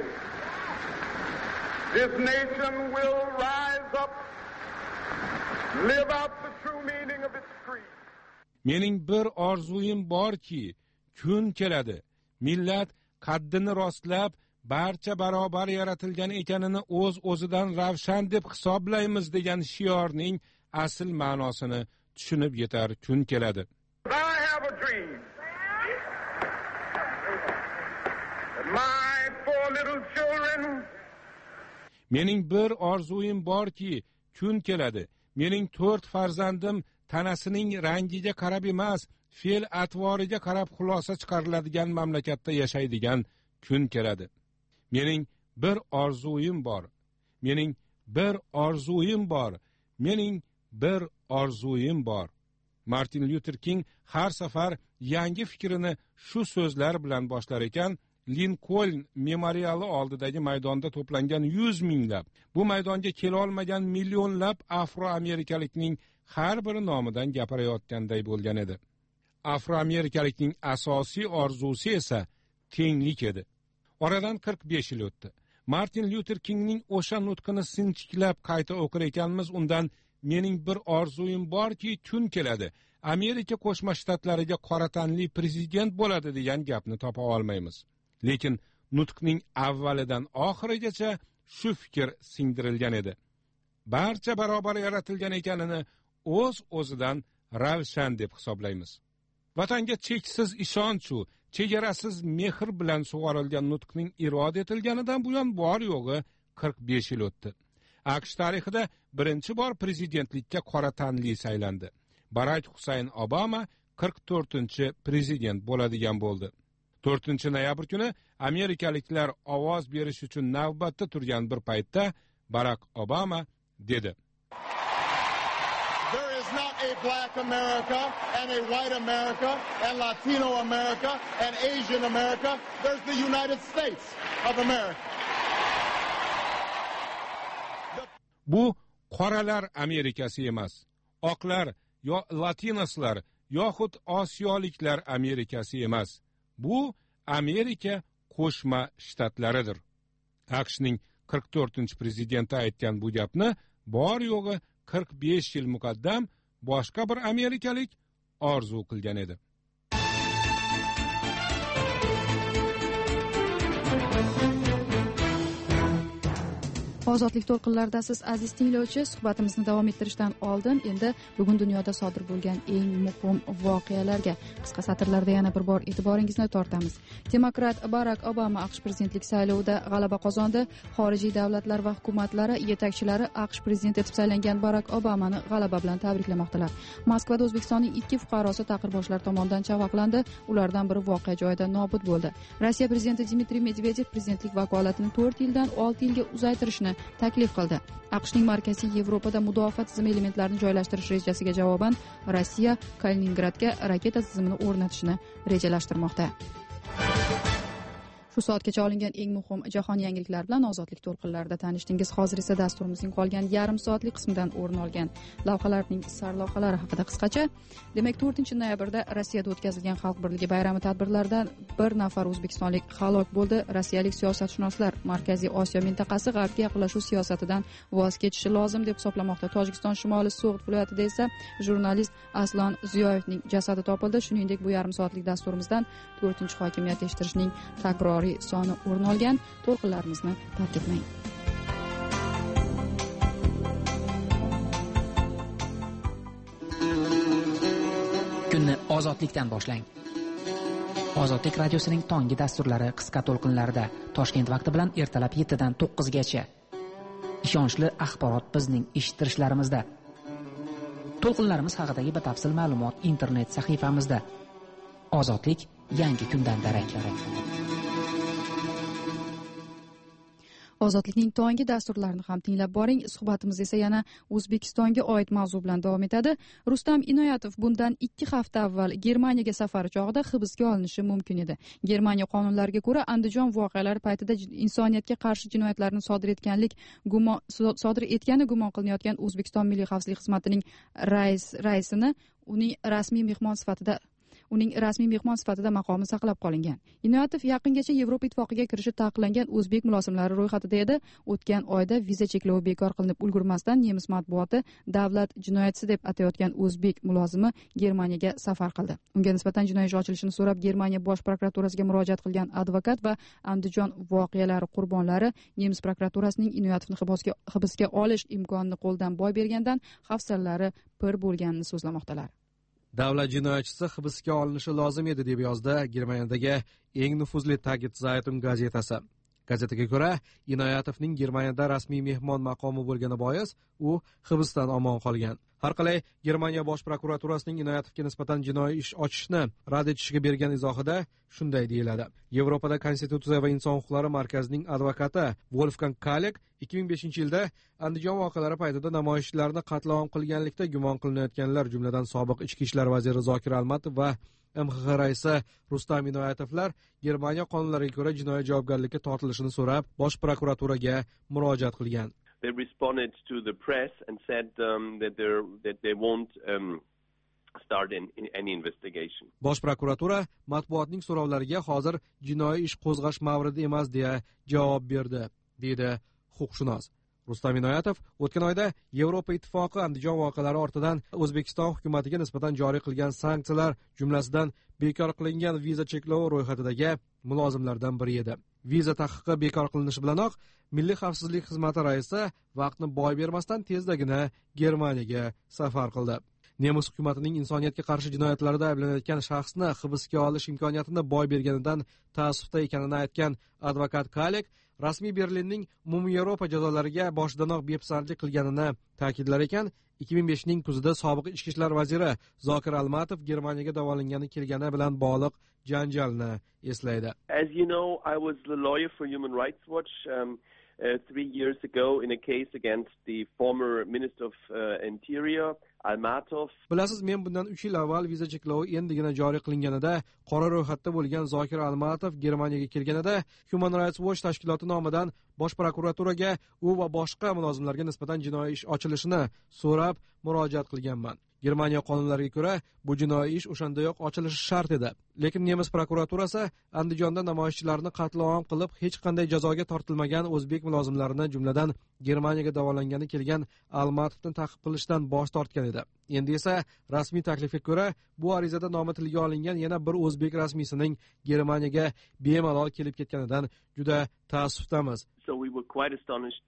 this nation will rise up, live out the true meaning of its creed. Mening bir orzuyim borki, kun keladi. Millat qaddini rostlab, barcha barobar yaratilgan ekanini o'z-o'zidan ravshan deb hisoblaymiz degan shiorning asl ma'nosini tushunib yetar kun keladi. I have a dream that my 4 little children. Mening bir orzuyim borki, kun keladi. Mening 4 farzandim tanasining rangiga qarab emas, fe'l atvoriga qarab xulosa chiqariladigan mamlakatda yashaydigan kun keladi. Mening bir orzuyim bor. Mening bir orzuyim bor. Mening bir orzuyim bor. Martin Luther King har safar yangi fikrini shu so'zlar bilan boshlar ekan, Linkoln memoriali oldidagi maydonda to'plangan 100 minglab, bu maydonga kela olmagan millionlab afroamerikalikning har biri nomidan gapirayotganday bo'lgan edi. Afroamerikalikning asosiy orzusi esa tenglik edi. Oradan 45 yil o'tdi. Martin Luther Kingning o'sha nutqini sinchiklab qayta o'qir ekanmiz, undan mening bir orzuyim borki, tun keladi, Amerika Qo'shma Shtatlariga qora tanli prezident bo'ladi degan gapni topa olmaymiz. Lekin nutqning avvalidan oxirigacha shu fikr singdirilgan edi. Barcha barobar yaratilgan ekanini o'z-o'zidan ravshan deb hisoblaymiz. Vatanga cheksiz ishonchu, chegarasiz mehr bilan sug'orilgan nutqning iroda etilganidan buyon bor yo'g'i 45 yil o'tdi. AQSh tarixida birinchi bor prezidentlikka qora tanli saylandi. Barak Husayn Obama 44-prezident bo'ladigan bo'ldi. 4-noyabr kuni amerikaliklar ovoz berish uchun navbatda turgan bir paytda Barak Obama dedi: There is not a black America and a white America and Latino America and Asian America. There's the United States of America. Bu qoralar Amerikasi emas, oqlar yo latinoslar yoxud osiyoliklar Amerikasi emas. Bu Amerika Qo'shma Shtatlaridir. AQShning 44-prezidenti aytgan bu gapni bor yo'g'i 45 yil muqaddam boshqa bir amerikalik orzu qilgan edi. Ozodlik to'lqinlarida siz aziz tinglovchi, suhbatimizni davom ettirishdan oldin endi bugun dunyoda sodir bo'lgan eng muhim voqealarga qisqa satrlarda yana bir bor e'tiboringizni tortamiz. Demokrat Barak Obama AQSh prezidentlik saylovida g'alaba qozondi. Xorijiy davlatlar va hukumatlari yetakchilari AQSh prezidenti etib saylangan Barak Obamani g'alaba bilan tabriklamoqdalar. Moskvada O'zbekistonning 2 fuqarosi ta'qirboshlar tomonidan chavaqlandi. Ulardan biri voqea joyida nobud bo'ldi. Rossiya prezidenti Dmitriy Medvedev prezidentlik vakolatini 4 yildan 6 yilga uzaytirishni taklif qildi. AQShning Markaziy Yevropada mudofaa tizimi elementlarini joylashtirish rejasiga javoban Rossiya Kaliningradga raketa tizimini o'rnatishni rejalashtirmoqda. Shu soatgacha olingan eng muhim jahon yangiliklari bilan ozodlik to'lqinlarida tanishdingiz. Hozir esa dasturimizning qolgan yarim soatlik qismidan o'rin olgan lavhalarning sarlavhalari haqida qisqacha. Demak, 4-noyabrda Rossiyada o'tkazilgan Xalq birligi bayrami tadbirlaridan bir nafar o'zbekistonlik halok bo'ldi. Rossiyalik siyosatshunoslar Markaziy Osiyo mintaqasi G'arbga yaqinlashuv siyosatidan voz kechishi lozim deb hisoblamoqda. Tojikiston shimoli So'g'd viloyatida esa jurnalist Aslon Ziyoyevning jasadi topildi. Shuningdek, bu yarim soatlik dasturimizdan 4-hokimiyat eshittirishning takroriy soni o'rin olgan. To'lqinlarimizni tark etmang. Kunni ozodlikdan boshlang. Ozodlik radiosining tonggi dasturlari qisqa to'lqinlarda Toshkent vaqti bilan ertalab 7 dan 9 gacha. Ishonchli axborot bizning eshittirishlarimizda. To'lqinlarimiz haqidagi batafsil ma'lumot internet sahifamizda. Ozodlik yangi kundan darak. Ozodlikning tonggi dasturlarini ham tinglab boring. Suhbatimiz esa yana O'zbekistonga oid mavzu bilan davom etadi. Rustam Inoyatov bundan 2 hafta avval Germaniyaga safari chog'ida hibsga olinishi mumkin edi. Germaniya qonunlariga ko'ra Andijon voqealari paytida insoniyatga qarshi jinoyatlarni sodir etgani gumon qilinayotgan O'zbekiston Milliy xavfsizlik xizmatining raisini uning rasmiy mehmon sifatida maqomi saqlab qolingan. Inoyatov yaqingacha Yevropa ittifoqiga kirishi taqiqlangan o'zbek mulosimlari ro'yxatida edi. O'tgan oyda viza cheklovi bekor qilinib ulgurmasdan nemis matbuoti davlat jinoyatchisi deb atayotgan o'zbek mulozimi Germaniyaga safar qildi. Unga nisbatan jinoiy ish ochilishini so'rab Germaniya bosh prokuraturasiga murojaat qilgan advokat va Andijon voqealari qurbonlari nemis prokuraturasining Inoyatovni hibsga olish imkonini qo'ldan boy bergandan hafsalari pir bo'lganini so'zlamoqdalar. Davlat jinoyatchisi hibsga olinishi lozim edi deb yozdi Germaniyadagi eng nufuzli Tagit-Zeitung gazetasi. Gazetaga ko'ra, Inoyatovning Germaniyada rasmiy mehmon maqomi bo'lgani bois u hibsdan omon qolgan. har qalay Germaniya bosh prokuraturasining Inoyatovga nisbatan jinoiy ish ochishni rad etishiga bergan izohida shunday deyiladi. Yevropada Konstitutsiya va inson huquqlari markazining advokati Wolfgang Kalek 2005-yilda Andijon voqealari paytida namoyishchilarni qatl-om qilganlikda gumon qilinayotganlar, jumladan sobiq ichki ishlar vaziri Zokir Almatov va MXX raisi Rustam Inoyatovlar Germaniya qonunlariga ko'ra jinoiy javobgarlikka tortilishini so'rab, bosh prokuraturaga murojaat qilgan. They responded to the press and said that they won't start in any investigation. Bosh prokuratura matbuotning so'rovlariga hozir jinoiy ish qo'zg'ash mavridi emas deya javob berdi, deydi huquqshunos. Rustam Inoyatov o'tgan oyda Yevropa ittifoqi Andijon voqealari ortidan O'zbekiston hukumatiga nisbatan joriy qilgan sanksiyalar jumlasidan bekor qilingan viza cheklovi ro'yxatidagi mulozimlardan biri edi. Viza taqiqi bekor qilinishi bilanoq Milliy xavfsizlik xizmati raisi vaqtni boy bermasdan tezdagina Germaniyaga safar qildi. Nemis hukumatining insoniyatga qarshi jinoyatlarida ayblanayotgan shaxsni hibsga olish imkoniyatini boy berganidan ta'assufda ekanini aytgan advokat Kalek rasmiy Berlinning Yevropa jazolariga boshidanoq bepisandlik qilganini ta'kidlar ekan, 2005ning kuzida sobiq ichki ishlar vaziri Zokir Almatov Germaniyaga davolangani kelgani bilan bog'liq janjalni eslaydi. As you know, I was the lawyer for Human Rights Watch 3 years ago in a case against the former Minister of Interior, Almatov. Bilasiz, men bundan 3 yil avval viza cheklovi endigina joriy qilinganida qora ro'yxatda bo'lgan Zokir Almatov Germaniyaga kelganida Human Rights Watch tashkiloti nomidan bosh prokuraturaga u va boshqa mulozimlarga nisbatan jinoiy ish ochilishini so'rab murojaat qilganman. Germaniya qonunlariga ko'ra bu jinoiy ish o'shandayoq ochilishi shart edi. Lekin Nemis prokuraturasi Andijonda namoyishchilarni qatl-om qilib hech qanday jazoga tortilmagan o'zbek mulozimlarini, jumladan Germaniyaga davolangani kelgan Almatovni ta'qib qilishdan bosh tortgan edi. Endi esa rasmiy taklifga ko'ra bu arizada nomi tilga olingan yana bir o'zbek rasmiysining Germaniyaga bemalol kelib ketganidan juda ta'assufdamiz. So we were quite astonished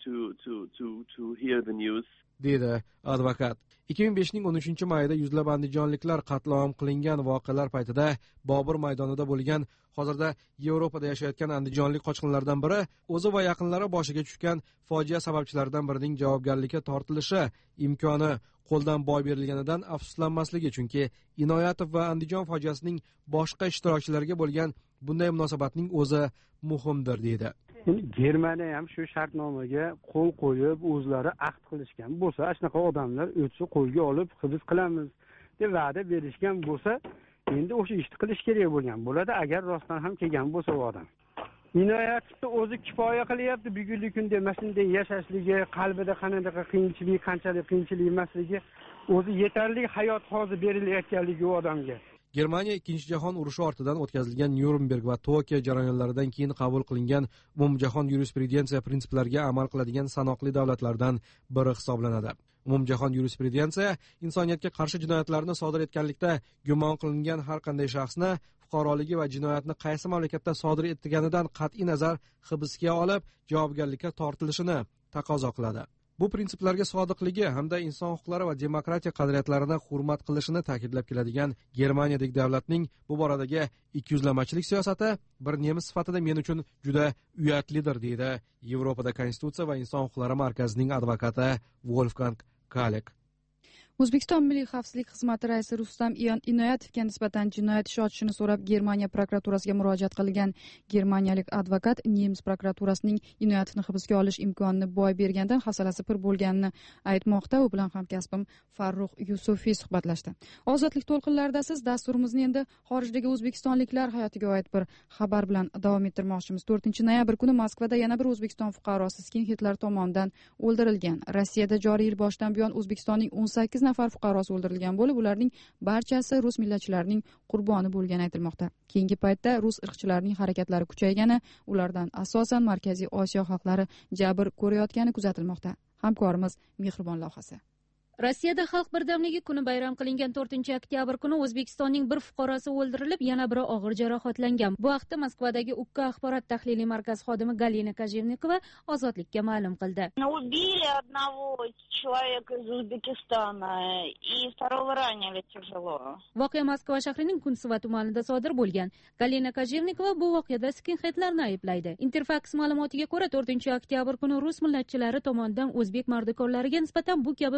to hear the news. Dedi advokat. 2005ning 13-mayida yuzlab andijonliklar qatl-om qilingan voqealar paytida Bobur maydonida bo'lgan, hozirda Yevropada yashayotgan andijonlik qochqinlardan biri o'zi va yaqinlari boshiga tushgan fojia sababchilaridan birining javobgarlikka tortilishi imkoni qo'ldan boy berilganidan afsuslanmasligi, chunki Inoyatov va Andijon fojiasining boshqa ishtirokchilariga bo'lgan bunday munosabatning o'zi muhimdir, deydi. Germaniya ham shu shartnomaga qo'l qo'yib, o'zlari ahd qilishgan bo'lsa, shunaqa odamlar o'tsa qo'lga olib hibs qilamiz deb va'da berishgan bo'lsa, endi o'sha ishni qilish kerak bo'lgan bo'ladi, agar rostdan ham kelgan bo'lsa u odam. Inoyatovni o'zi kifoya qilyapti bugungi kunda mana shunday yashashligi, qalbida qanaqa qiyinchilik, qanchalik qiyinchilik emasligi, o'zi yetarli hayot hozir berilayotganligi u odamga. Germaniya 2-jahon urushi ortidan o'tkazilgan Nyurnberg va Tokio jarayonlaridan keyin qabul qilingan umumjahon yurisprudensiya prinsiplariga amal qiladigan sanoqli davlatlardan biri hisoblanadi. Umumjahon yurisprudensiya insoniyatga qarshi jinoyatlarni sodir etganlikda gumon qilingan har qanday shaxsni fuqaroligi va jinoyatni qaysi mamlakatda sodir etganidan qat'iy nazar hibsga olib, javobgarlikka tortilishini taqozo qiladi. Bu prinsiplarga sodiqligi hamda inson huquqlari va demokratiya qadriyatlarini hurmat qilishini ta'kidlab keladigan Germaniyadagi davlatning bu boradagi ikkiyuzlamachilik siyosati bir nemis sifatida men uchun juda uyatlidir, deydi Yevropada Konstitutsiya va inson huquqlari markazining advokati Wolfgang Kalek. O'zbekiston Milliy xavfsizlik xizmati raisi Rustam Inoyatovga nisbatan jinoyat ishi ochishini so'rab Germaniya prokuraturasiga murojaat qilgan germaniyalik advokat Nemis prokuraturasining Inoyatovni hibsga olish imkonini boy bergandan hafsalasi pir bo'lganini aytmoqda. U bilan hamkasbim Farruh Yusufiy suhbatlashdi. Ozodlik to'lqinlarida siz dasturimizni endi xorijdagi o'zbekistonliklar hayotiga oid bir xabar bilan davom ettirmoqchimiz. 4-noyabr kuni Moskvada yana bir O'zbekiston fuqarosi skinhedlar tomonidan o'ldirilgan. Rossiyada joriy yil boshidan buyon O'zbekistonning 18 nafar fuqarosi o'ldirilgan bo'lib, ularning barchasi rus millatchilarining qurboni bo'lgani aytilmoqda. Keyingi paytda rus irqchilarining harakatlari kuchaygani, ulardan asosan Markaziy Osiyo xalqlari jabr ko'rayotgani kuzatilmoqda. Hamkorimiz Mehribon lavhasi. Rossiyada xalq birdamligi kuni bayram qilingan 4-oktyabr kuni O'zbekistonning bir fuqarosi o'ldirilib, yana biri og'ir jarohatlangan. Bu haqda Moskvadagi UK axborot tahliliy markaz xodimi Galina Kajevnikova Ozodlikka ma'lum qildi. Убили одного человека из Узбекистана и второго ранили тяжело. Voqea Moskva shahrining Kunsuva tumanida sodir bo'lgan. Galina Kajevnikova bu voqeada skinhedlarni ayblaydi. Interfax ma'lumotiga ko'ra 4-oktyabr kuni rus millatchilari tomonidan o'zbek mardikorlariga nisbatan bu kabi bir qancha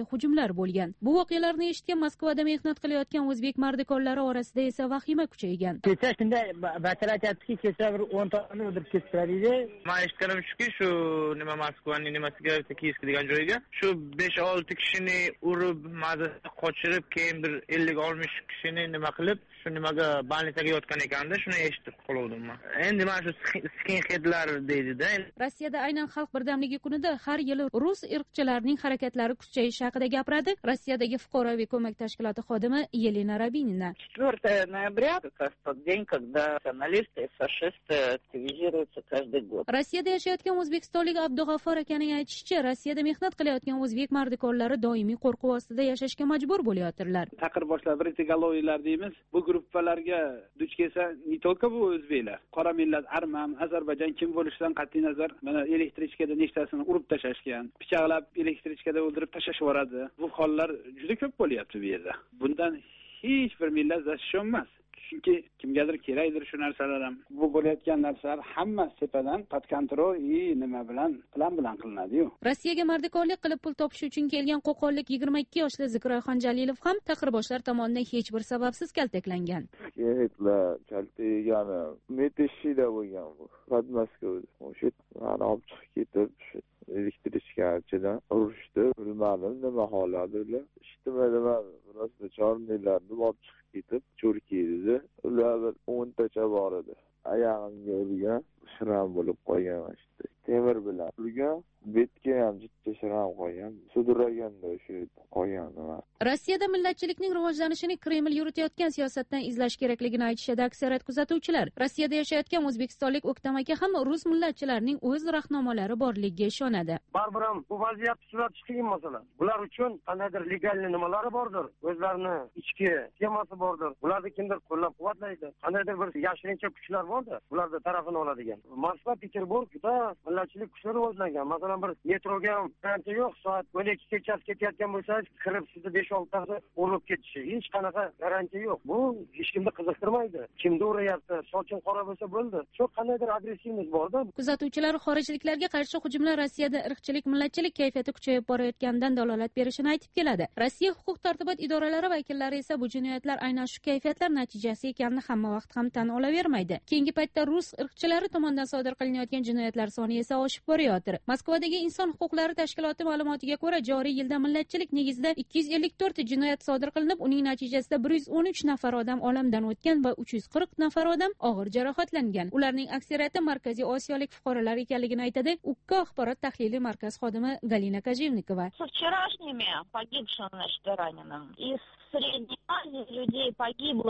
hujumlar bo'lgan. Bu voqealarni eshitgan Moskvada mehnat qilayotgan o'zbek mardikorlari orasida esa vahima kuchaygan. Kecha shunday bachar aytadiki, kecha bir 10 ta odamni o'ldirib ketdilar-edi. Men eshitganim shuki, shu nima Moskvaning nimasiga, Kiyevga degan joyga shu 5-6 kishini urib, mazasini qochirib, keyin bir 50-60 kishini nima qilib, shu nimaga banlitaga yotgan ekanda, shuni eshitib qoldim men. Endi mana shu skinheadlar deydi-da. Rossiyada aynan xalq birdamligi kunida har yili rus irqchilarining harakatlari kuchayishi haqida gapiradi Rossiyadagi fuqaroviy ko'mak tashkiloti xodimi Yelena Rabinina. 4 ноября как раз тот день, когда националисты и фашисты активизируются каждый год. Rossiyada yashayotgan o'zbekistonlik Abdug'affor akaning aytishicha, Rossiyada mehnat qilayotgan o'zbek mardikorlari doimiy qo'rquv ostida yashashga majbur bo'layotirlar. Taqirboshlar, britigaloviylar deymiz. Bu gruppalarga duch kelsa, не только bu o'zbeklar, qora millat, arman, Ozarbayjon kim bo'lishidan qat'iy nazar, mana elektrichkada nechtasini urib tashashgan, pichoqlab elektrichkada o'ldirib tashlashib yuboradi. Bu hollar juda ko'p bo'lyapti bu yerda. Bundan hech bir millat zashamas. Chunki kimgadir kerakdir shu narsalar ham. Bu bo'layotgan narsalar hamma tepadan pod kontrol nima bilan plan bilan qilinadi-yu. Rossiyaga mardikorlik qilib pul topish uchun kelgan qo'qonlik 22 yoshli Zikroyxon Jalilov ham taqirboshlar tomonidan hech bir sababsiz kaltaklangan. Hitler kaltaygani metishida bo'lgan bu. Podmoskvada. O'sha olib chiqib ketib, elektrichkachidan urishdi. Bilmadim nima holatilar. Eshitmadim. Rosta chornilarni olib chiqib ketib, cho'rkiydi. Ular 10 tacha bor edi. Oyog'imga urgan, shiram bo'lib qolgan işte. Temir bilan urgan, betga ham jitta shiram qo'ygan. Sudraganda o'sha qo'ygan. Rossiyada millatchilikning rivojlanishini Kreml yuritayotgan siyosatdan izlash kerakligini aytishadi aksariyat kuzatuvchilar. Rossiyada yashayotgan o'zbekistonlik O'ktam aka ham rus millatchilarining o'z rahnomalari borligiga ishonadi. Baribir ham bu vaziyatni tuzatish qiyin masala. Bular uchun qandaydir legal nimalari bordir, o'zlarini ichki sxemasi bordir. Ularni kimdir qo'llab-quvvatlaydi. Qandaydir bir yashirincha kuchlar bordir, ularning tarafini oladigan. Moskva, Peterburgda millatchilik kuchlari rivojlangan. Masalan, bir metroga ham qancha yo'q, soat 12 kechasi ketayotgan bo'lsangiz, kirib sizni 5-6 tasi urib ketishi. Hech qanaqa garantiya yo'q. Bu hech kimni qiziqtirmaydi. Kimni urayapti, sochin qora bo'lsa bo'ldi. Shu qandaydir agressivlik borda. Kuzatuvchilar xorijliklarga qarshi hujumlar Rossiyada irqchilik, millatchilik kayfiyati kuchayib borayotganidan dalolat berishini aytib keladi. Rossiya huquq-tartibot idoralari vakillari esa bu jinoyatlar aynan shu kayfiyatlar natijasi ekanini hamma vaqt ham tan olavermaydi. Keyingi paytda rus irqchilari tomonidan sodir qilinayotgan jinoyatlar soni esa oshib borayotir. Moskvadagi inson huquqlari tashkiloti ma'lumotiga ko'ra, joriy yilda millatchilik negizida 254 jinoyat sodir qilinib, uning natijasida 113 nafar odam olamdan o'tgan va 340 nafar odam og'ir jarohatlangan. Ularning aksariyati Markaziy Osiyolik fuqarolar ekanligini aytadi Ukka axborot tahliliy markaz xodimi Galina Kajivnikova. Со вчерашними погибшим, значит, раненым. Из Средней Азии людей погибло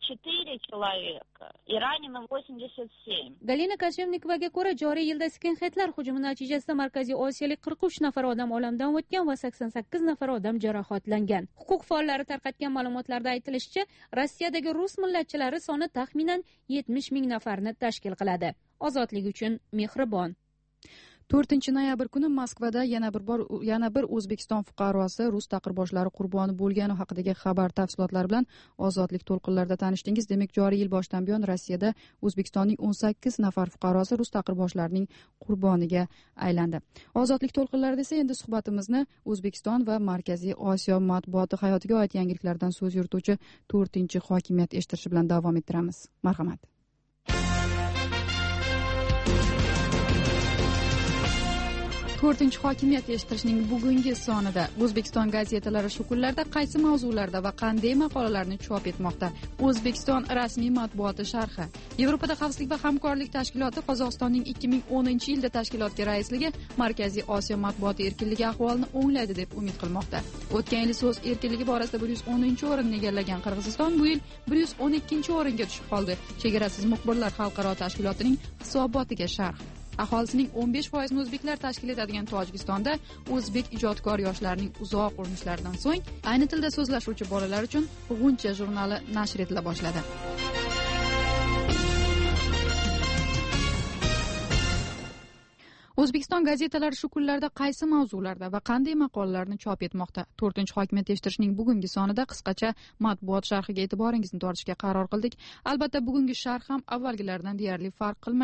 44 человека и ранено 87. Galina Kajivnikovaga ko'ra, joriy yilda skinheadlar hujumi natijasida Markaziy Osiyolik 43 nafar odam olamdan o'tgan va 88 nafar odam jarohatlangan. Huquq faollari tarqatgan ma'lumotlarda aytilishicha, Rossiyadagi rus millatchilari soni taxminan 70 ming nafarni tashkil qiladi. Ozodlik uchun mehribon. 4 noyabr kuni Moskvada yana bir O'zbekiston fuqarosi rus taqirboshlari qurboni bo'lgani haqidagi xabar tafsilotlari bilan ozodlik to'lqinlarida tanishdingiz. Demak, joriy yil boshidan buyon Rossiyada O'zbekistonning 18 nafar fuqarosi rus taqirboshlarining qurboniga aylandi. Ozodlik to'lqinlarida esa endi suhbatimizni O'zbekiston va Markaziy Osiyo matbuoti hayotiga oid yangiliklardan so'z yurituvchi 4-hokimiyat eshittirishi bilan davom ettiramiz. Marhamat. 4-hokimiyat eshittirishning bugungi sonida O'zbekiston gazetalari shu kunlarda qaysi mavzularda va qanday maqolalarni chop etmoqda? O'zbekiston rasmiy matbuoti sharhi. Yevropada xavfsizlik va hamkorlik tashkiloti Qozog'istonning 2010-yilda tashkilotga raisligi Markaziy Osiyo matbuoti erkinligi ahvolini o'nglaydi deb umid qilmoqda. O'tgan yil so'z erkinligi borasida 110-o'rinni egallagan Qirg'iziston bu yil 112-o'ringa tushib qoldi. Chegarasiz muxbirlar xalqaro tashkilotining hisobotiga sharh. Aholisining 15%ni o'zbeklar tashkil etadigan Tojikistonda o'zbek ijodkor yoshlarining uzoq urinishlaridan so'ng ayni tilda so'zlashuvchi bolalar uchun G'uncha jurnali nashr etila boshladi. O'zbekiston gazetalari shu kunlarda qaysi mavzularda va qanday maqolalarni chop etmoqda? 4-hokimiyat eshittirishning bugungi sonida qisqacha matbuot sharhiga e'tiboringizni tortishga qaror qildik. Albatta, bugungi sharh ham avvalgilardan deyarli farq qilmaydi.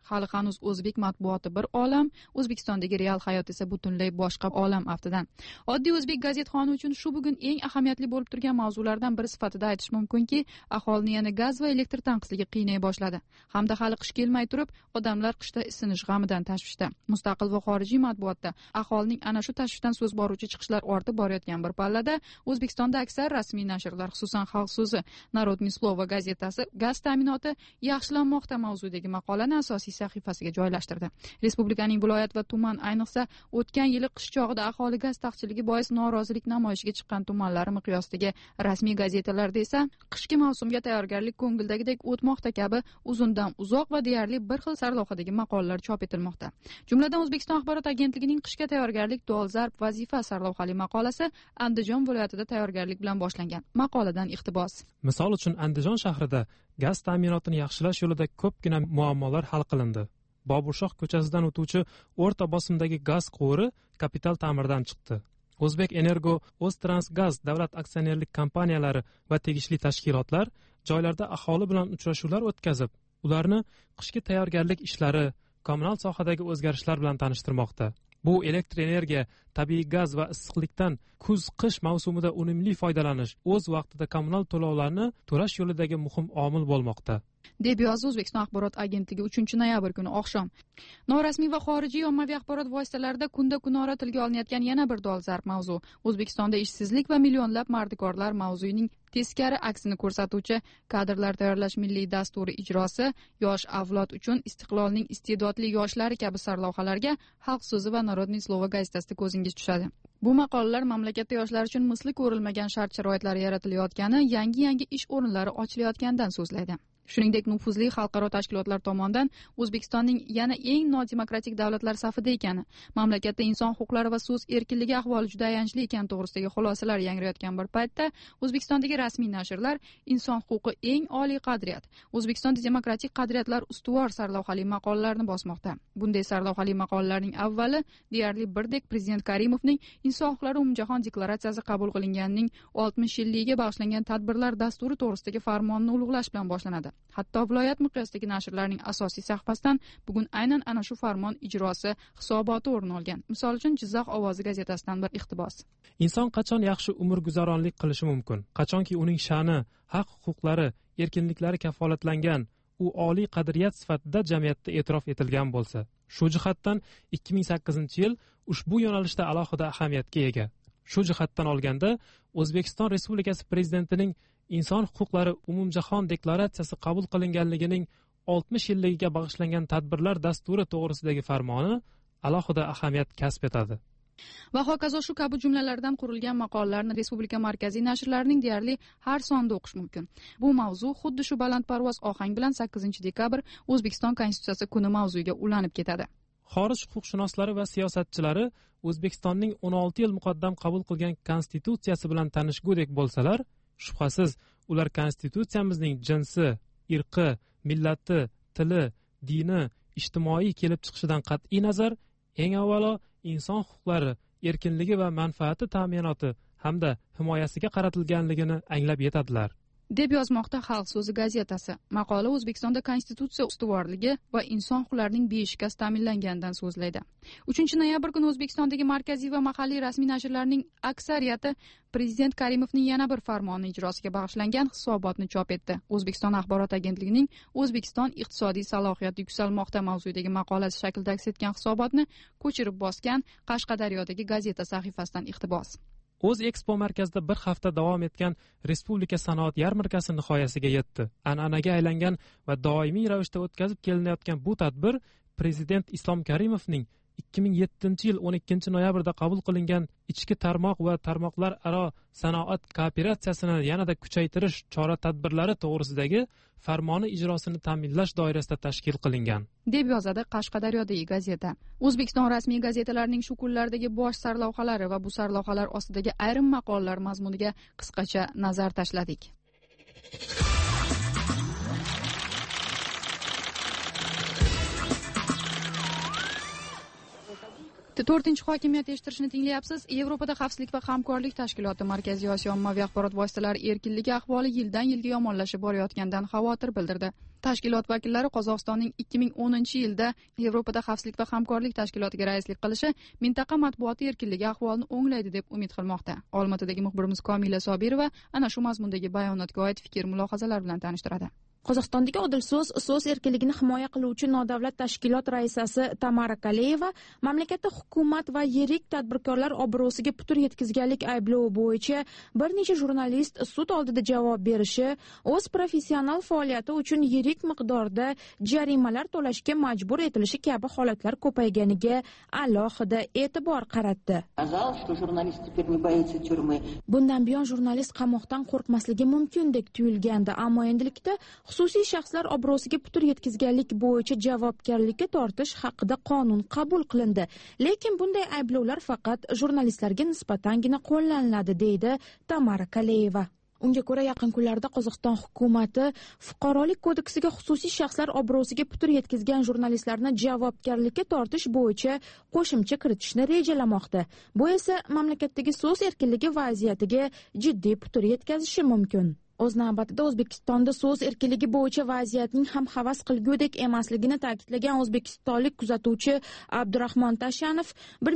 hali hanuz o'zbek matbuoti bir olam, O'zbekistondagi real hayot esa butunlay boshqa olam aftidan. Oddiy o'zbek gazetxoni uchun shu bugun eng ahamiyatli bo'lib turgan mavzulardan biri sifatida aytish mumkinki, aholini yana gaz va elektr tanqisligi qiynay boshladi. Hamda hali qish kelmay turib, odamlar qishda isinish g'amidan tashvishda. Mustaqil va xorijiy matbuotda aholining ana shu tashvishdan so'z boruvchi chiqishlar ortib borayotgan bir pallada O'zbekistonda aksar rasmiy nashrlar, xususan Xalq so'zi, Narodniy slovo gazetasi gaz ta'minoti yaxshilanmoqda mavzudagi maqolani asosiy sahifasiga joylashtirdi. Respublikaning viloyat va tuman, ayniqsa o'tgan yili qish chog'ida aholi gaz taqchilligi bois norozilik namoyishiga chiqqan tumanlari miqyosidagi rasmiy gazetalarda esa qishki mavsumga tayyorgarlik ko'ngildagidek o'tmoqda kabi uzundan uzoq va deyarli bir xil sarlavhadagi maqolalar chop etilmoqda. Jumladan O'zbekiston axborot agentligining qishga tayyorgarlik dolzarb vazifa sarlavhali maqolasi Andijon viloyatida tayyorgarlik bilan boshlangan. Maqoladan iqtibos. Misol uchun Andijon shahrida gaz ta'minotini yaxshilash yo'lida ko'pgina muammolar hal qilindi. Boburshoh ko'chasidan o'tuvchi o'rta bosimdagi gaz quvuri kapital ta'mirdan chiqdi. O'zbek Energo, O'ztransgaz davlat aksionerlik kompaniyalari va tegishli tashkilotlar joylarda aholi bilan uchrashuvlar o'tkazib, ularni qishki tayyorgarlik ishlari, kommunal sohadagi o'zgarishlar bilan tanishtirmoqda. Bu elektr energiya, tabiiy gaz va issiqlikdan kuz-qish mavsumida unumli foydalanish, o'z vaqtida kommunal to'lovlarni to'lash yo'lidagi muhim omil bo'lmoqda, deb yozdi O'zbekiston axborot agentligi 3-noyabr kuni oqshom. Norasmiy va xorijiy ommaviy axborot vositalarida kunda-kunora tilga olinayotgan yana bir dolzarb mavzu O'zbekistonda ishsizlik va millionlab mardikorlar mavzuining teskari aksini ko'rsatuvchi kadrlar tayyorlash milliy dasturi ijrosi, yosh avlod uchun istiqlolning iste'dodli yoshlari kabi sarlavhalarga Xalq so'zi va Narodniy slovo gazetasida ko'zingiz tushadi. Bu maqolalar mamlakatda yoshlar uchun misli ko'rilmagan shart-sharoitlar yaratilayotgani, yangi ish o'rinlari ochilayotganidan so'zlaydi. Shuningdek, nufuzli xalqaro tashkilotlar tomonidan O'zbekistonning yana eng nodemokratik davlatlar safida ekani, mamlakatda inson huquqlari va so'z erkinligi ahvoli juda ayanchli ekani to'g'risidagi xulosalar yangrayotgan bir paytda O'zbekistondagi rasmiy nashrlar inson huquqi eng oliy qadriyat, O'zbekistonda demokratik qadriyatlar ustuvor sarlavhali maqolalarni bosmoqda. Bunday sarlavhali maqolalarning avvali deyarli birdek Prezident Karimovning inson huquqlari umumjahon deklaratsiyasi qabul qilinganining 60 yilligiga bag'ishlangan tadbirlar dasturi to'g'risidagi farmonni ulug'lash bilan boshlanadi. Hatto viloyat miqyosidagi nashrlarning asosiy sahifasidan bugun aynan ana shu farmon ijrosi hisoboti o'rin olgan. Misol uchun Jizzax ovozi gazetasidan bir iqtibos. Inson qachon yaxshi umr guzaronlik qilishi mumkin? Qachonki uning sha'ni, haq-huquqlari, erkinliklari kafolatlangan, u oliy qadriyat sifatida jamiyatda e'tirof etilgan bo'lsa. Shu jihatdan 2008-yil ushbu yo'nalishda alohida ahamiyatga ega. Shu jihatdan olganda O'zbekiston Respublikasi prezidentining inson huquqlari umumjahon deklaratsiyasi qabul qilinganligining 60 yilligiga bag'ishlangan tadbirlar dasturi to'g'risidagi farmoni alohida ahamiyat kasb etadi. Va hokazo shu kabi jumlalardan qurilgan maqolalarni Respublika markaziy nashrlarining deyarli har sonida o'qish mumkin. Bu mavzu xuddi shu balandparvoz ohang bilan 8-dekabr O'zbekiston Konstitutsiyasi kuni mavzuiga ulanib ketadi. Xorij huquqshunoslari va siyosatchilari O'zbekistonning 16 yil muqaddam qabul qilgan konstitutsiyasi bilan tanishgudek bo'lsalar, shubhasiz ular konstitutsiyamizning jinsi, irqi, millati, tili, dini, ijtimoiy kelib chiqishidan qat'iy nazar, eng avvalo inson huquqlari, erkinligi va manfaati ta'minoti hamda himoyasiga qaratilganligini anglab yetadilar, deb yozmoqda Xalq so'zi gazetasi. Maqola O'zbekistonda konstitutsiya ustuvorligi va inson huquqlarining beshikasi ta'minlanganidan so'zlaydi. 3-noyabr kuni O'zbekistondagi markaziy va mahalliy rasmiy nashrlarning aksariyati Prezident Karimovning yana bir farmoni ijrosiga bag'ishlangan hisobotni chop etdi. O'zbekiston axborot agentligining O'zbekiston iqtisodiy salohiyati yuksalmoqda mavzuidagi maqolasi shaklida aks etgan hisobotni ko'chirib bosgan Qashqadaryodagi gazeta sahifasidan iqtibos. O'z Expo markazida bir hafta davom etgan Respublika sanoat yarmarkasi nihoyasiga yetdi. An'anaga aylangan va doimiy ravishda o'tkazib kelinayotgan bu tadbir Prezident Islom Karimovning 2007-yil 12-noyabrda qabul qilingan ichki tarmoq va tarmoqlar aro sanoat kooperatsiyasini yanada kuchaytirish chora-tadbirlari to'g'risidagi farmoni ijrosini ta'minlash doirasida tashkil qilingan, deb yozadi Qashqadaryodagi gazeta. O'zbekiston rasmiy gazetalarining shu kunlardagi bosh sarlavhalari va bu sarlavhalar ostidagi ayrim maqolalar mazmuniga qisqacha nazar tashladik. to'rtinchi hokimiyat eshittirishni tinglayapsiz. Yevropada xavfsizlik va hamkorlik tashkiloti Markaziy Osiyo ommaviy axborot vositalari erkinligi ahvoli yildan yilga yomonlashib borayotganidan xavotir bildirdi. Tashkilot vakillari Qozog'istonning 2010-yilda Yevropada xavfsizlik va hamkorlik tashkilotiga raislik qilishi mintaqa matbuoti erkinligi ahvolini o'nglaydi deb umid qilmoqda. Olmaotadagi muxbirimiz Komila Sobirova ana shu mazmundagi bayonotga oid fikr-mulohazalar bilan tanishtiradi. Qozog'istondagi odil so'z erkinligini himoya qiluvchi nodavlat tashkilot raisasi Tamara Kaleyeva mamlakatda hukumat va yirik tadbirkorlar obro'siga putur yetkazganlik ayblovi bo'yicha bir necha jurnalist sud oldida javob berishi, o'z professional faoliyati uchun yirik miqdorda jarimalar to'lashga majbur etilishi kabi holatlar ko'payganiga alohida e'tibor qaratdi. Bundan buyon jurnalist qamoqdan qo'rqmasligi mumkindek tuyulgandi, ammo endilikda xususiy shaxslar obro'siga putur yetkazganlik bo'yicha javobgarlikka tortish haqida qonun qabul qilindi. Lekin bunday ayblovlar faqat jurnalistlarga nisbatangina qo'llaniladi, deydi Tamara Kaleyeva. Unga ko'ra, yaqin kunlarda Qozog'iston hukumati fuqarolik kodeksiga xususiy shaxslar obro'siga putur yetkazgan jurnalistlarni javobgarlikka tortish bo'yicha qo'shimcha kiritishni rejalamoqda. Bu esa mamlakatdagi so'z erkinligi vaziyatiga jiddiy putur yetkazishi mumkin. O'z navbatida O'zbekistonda so'z erkinligi bo'yicha vaziyatning ham havas qilgudek emasligini ta'kidlagan o'zbekistonlik kuzatuvchi Abdurahmon Tashanov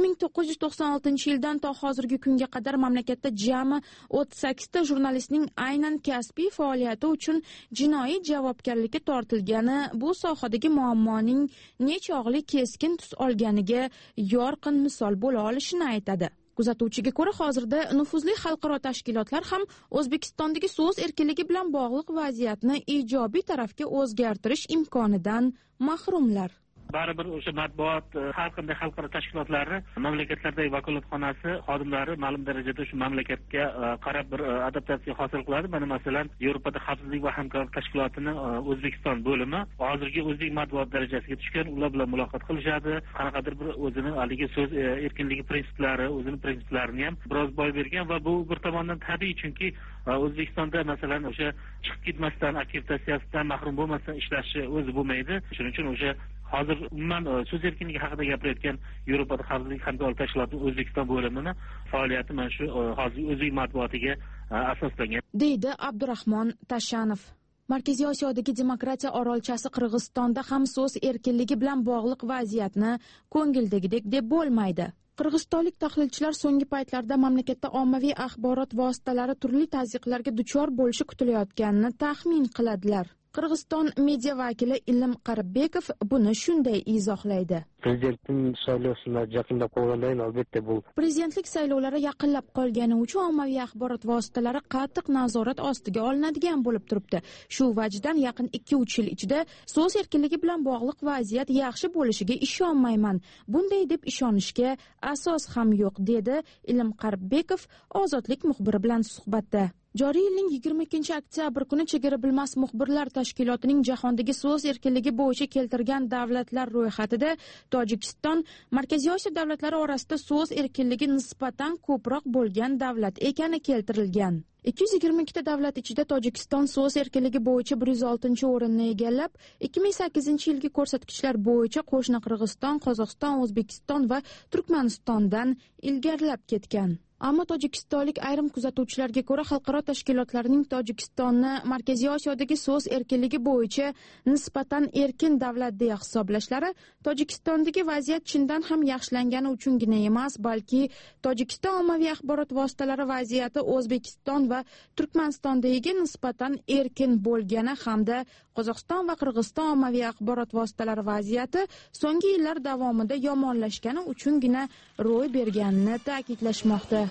1996-yildan to hozirgi kunga qadar mamlakatda jami 38 ta jurnalistning aynan kasbiy faoliyati uchun jinoiy javobgarlikka tortilgani bu sohadagi muammoning nechog'li keskin tus olganiga yorqin misol bo'la olishini aytadi. Kuzatuvchiga ko'ra, hozirda nufuzli xalqaro tashkilotlar ham O'zbekistondagi so'z erkinligi bilan bog'liq vaziyatni ijobiy tarafga o'zgartirish imkonidan mahrumlar. Baribir o'sha matbuot har qanday xalqaro tashkilotlari mamlakatlardagi vakolatxonasi xodimlari ma'lum darajada shu mamlakatga qarab bir adaptatsiya hosil qiladi. Mana masalan, Yevropada xavfsizlik va hamkorlik tashkilotini O'zbekiston bo'limi hozirgi o'zbek matbuot darajasiga tushgan, ular bilan muloqot qilishadi. Qanaqadir bir o'zini haligi so'z erkinligi prinsiplari, o'zini prinsiplarini ham biroz boy bergan va bu bir tomondan tabiiy, chunki O'zbekistonda masalan o'sha chiqib ketmasdan, akkreditatsiyasidan mahrum bo'lmasdan ishlashi o'zi bo'lmaydi. Shuning uchun o'sha hozir umuman so'z erkinligi haqida gapirayotgan Yevropada xavfsizlik hamkorlik tashkiloti O'zbekiston bo'limini faoliyati mana shu hozir o'zbek matbuotiga asoslangan, deydi Abdurahmon Tashanov. Markaziy Osiyodagi demokratiya orolchasi Qirg'izistonda ham so'z erkinligi bilan bog'liq vaziyatni ko'ngildagidek deb bo'lmaydi. Qirg'izistonlik tahlilchilar so'nggi paytlarda mamlakatda ommaviy axborot vositalari turli tazyiqlarga duchor bo'lishi kutilayotganini taxmin qiladilar. Qirg'iziston media vakili Ilm Qaribbekov buni shunday izohlaydi. Prezidentning saylovlari yaqinlab qolgandan albatta bu prezidentlik saylovlari yaqinlab qolgani uchun ommaviy axborot vositalari qattiq nazorat ostiga olinadigan bo'lib turibdi. Shu vajdan yaqin 2-3 yil ichida so'z erkinligi bilan bog'liq vaziyat yaxshi bo'lishiga ishonmayman. Bunday deb ishonishga asos ham yo'q, dedi Ilm Qaribbekov Ozodlik muxbiri bilan suhbatda. Joriy yilning 22-oktyabr kuni Chegara bilmas muxbirlar tashkilotining jahondagi so'z erkinligi bo'yicha keltirgan davlatlar ro'yxatida Tojikiston Markaziy Osiyo davlatlari orasida so'z erkinligi nisbatan ko'proq bo'lgan davlat ekani keltirilgan. 222 ta davlat ichida Tojikiston so'z erkinligi bo'yicha 106-o'rinni egallab, 2008-yilgi ko'rsatkichlar bo'yicha qo'shni Qirg'iziston, Qozog'iston, O'zbekiston va Turkmanistondan ilgarilab ketgan. Ammo tojikistonlik ayrim kuzatuvchilarga ko'ra, xalqaro tashkilotlarning Tojikistonni Markaziy Osiyodagi so'z erkinligi bo'yicha nisbatan erkin davlat deya hisoblashlari Tojikistondagi vaziyat chindan ham yaxshilangani uchungina emas, balki Tojikiston ommaviy axborot vositalari vaziyati O'zbekiston va Turkmanistondagiga nisbatan erkin bo'lgani hamda Qozog'iston va Qirg'iziston ommaviy axborot vositalari vaziyati so'nggi yillar davomida yomonlashgani uchungina ro'y berganini ta'kidlashmoqda.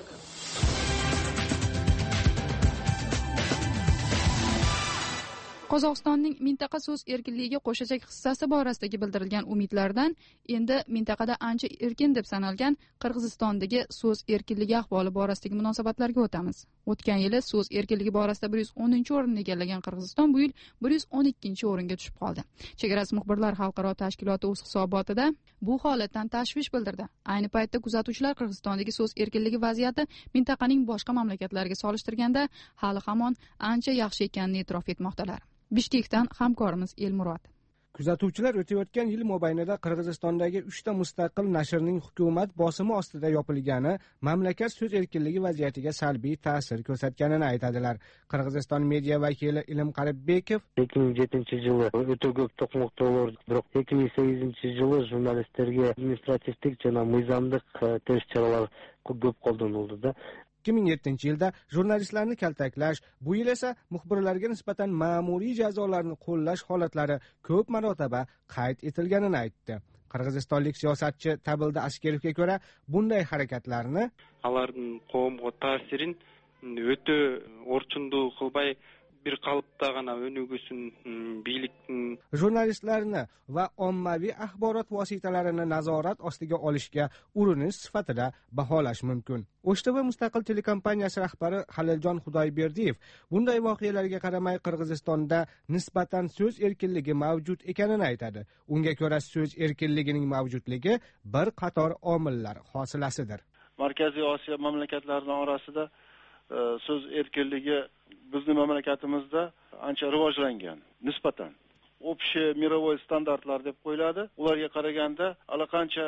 Qozog'istonning mintaqa so'z erkinligiga qo'shajak hissasi borasidagi bildirilgan umidlardan endi mintaqada ancha erkin deb sanalgan Qirg'izistondagi so'z erkinligi ahvoli borasidagi munosabatlarga o'tamiz. O'tgan yili so'z erkinligi borasida 110-o'rinni egallagan Qirg'iziston bu yil 112-o'ringa tushib qoldi. Chegarasiz muxbirlar xalqaro tashkiloti o'z hisobotida bu holatdan tashvish bildirdi. Ayni paytda kuzatuvchilar Qirg'izistondagi so'z erkinligi vaziyati mintaqaning boshqa mamlakatlariga solishtirganda hali hamon ancha yaxshi ekanini e'tirof etmoqdalar. Bishkekdan hamkorimiz Elmurod. Kuzatuvchilar o'tayotgan yil mobaynida Qirg'izistondagi 3 ta mustaqil nashrning hukumat bosimi ostida yopilgani mamlakat so'z erkinligi vaziyatiga salbiy ta'sir ko'rsatganini aytadilar. Qirg'iziston media vakili Ilm Qaribbekov 2007-yili o'ta ko'p to'qmoq bo'ldi, biroq 2008-yili jurnalistlarga administrativ jana mizamlik test choralar ko'p qo'llanildi. 2007-yilda jurnalistlarni kaltaklash, bu yil esa muxbirlarga nisbatan ma'muriy jazolarni qo'llash holatlari ko'p marotaba qayd etilganini aytdi. Qirg'izistonlik siyosatchi Tabilda Askerovga ko'ra, bunday harakatlarni алардын коомго таасирин өтө орчундуу кылбай bir qalıpda gana önügüsün biyiliktin jurnalistlarni va ommaviy axborot vositalarini nazorat ostiga olishga urinish sifatida baholash mumkin. O'shTV mustaqil telekompaniyasi rahbari Haliljon Xudoyberdiyev bunday voqealarga qaramay Qirg'izistonda nisbatan so'z erkinligi mavjud ekanini aytadi. Unga ko'ra so'z erkinligining mavjudligi bir qator omillar hosilasidir. Markaziy Osiyo mamlakatlarining orasida so'z erkinligi bizning mamlakatimizda ancha rivojlangan nisbatan. Общий мировой standartlar deb qo'yiladi. Ularga qaraganda allaqancha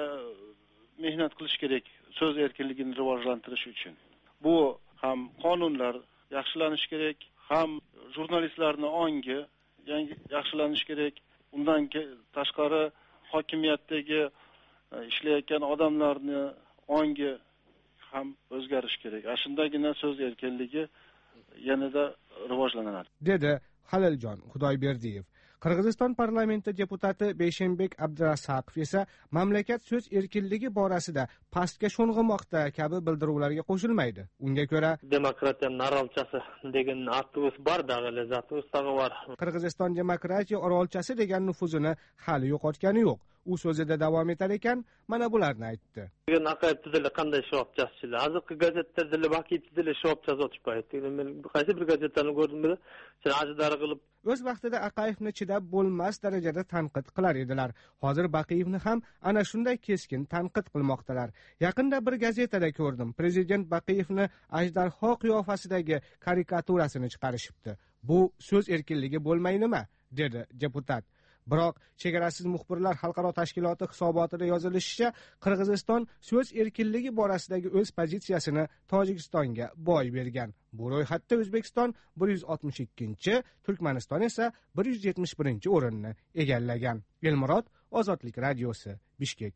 mehnat qilish kerak so'z erkinligini rivojlantirish uchun. Bu ham qonunlar yaxshilanishi kerak, ham jurnalistlarning ongi yaxshilanishi kerak. Undan tashqari hokimiyatdagi ishlayotgan odamlarning ongi ham o'zgarish kerak. Shundagina so'z erkinligi yanada rivojlanadi, dedi Haliljon Xudoyberdiyev. Qirg'iziston parlamenti deputati Beshembek Abdurasaqov esa mamlakat so'z erkinligi borasida pastga sho'ng'imoqda kabi bildiruvlarga qo'shilmaydi. Unga ko'ra, demokratiya naralchasi degan atuvs bor, dag'ali zatus var. Qirg'iziston demokratiya orolchasi degan nufuzini hali yo'qotgani yo'q. U so'zida davom etar ekan, mana bularni aytdi. Bugun aqayib tizili qanday shovobchasilar? Hozirgi gazetlarda vakit tizili shovobchasi o'tishmaydi. Men qaysi bir gazetani ko'rdim-da, ajidar qilib o'z vaqtida Aqayevni chidab bo'lmas darajada tanqid qilar edilar. Hozir Baqiyevni ham ana shunday keskin tanqid qilmoqdalar. Yaqinda bir gazetada ko'rdim. Prezident Baqiyevni ajdarho qiyofasidagi karikaturasini chiqarishibdi. Bu so'z erkinligi bo'lmay nima? Dedi deputat. Biroq chegarasiz muxbirlar xalqaro tashkiloti hisobotida yozilishicha, Qirg'iziston so'z erkinligi borasidagi o'z pozitsiyasini Tojikistonga boy bergan. Bu ro'yxatda O'zbekiston 162-chi, Turkmaniston esa 171-chi o'rinni egallagan. Elmurod, Ozodlik radiosi, Bishkek.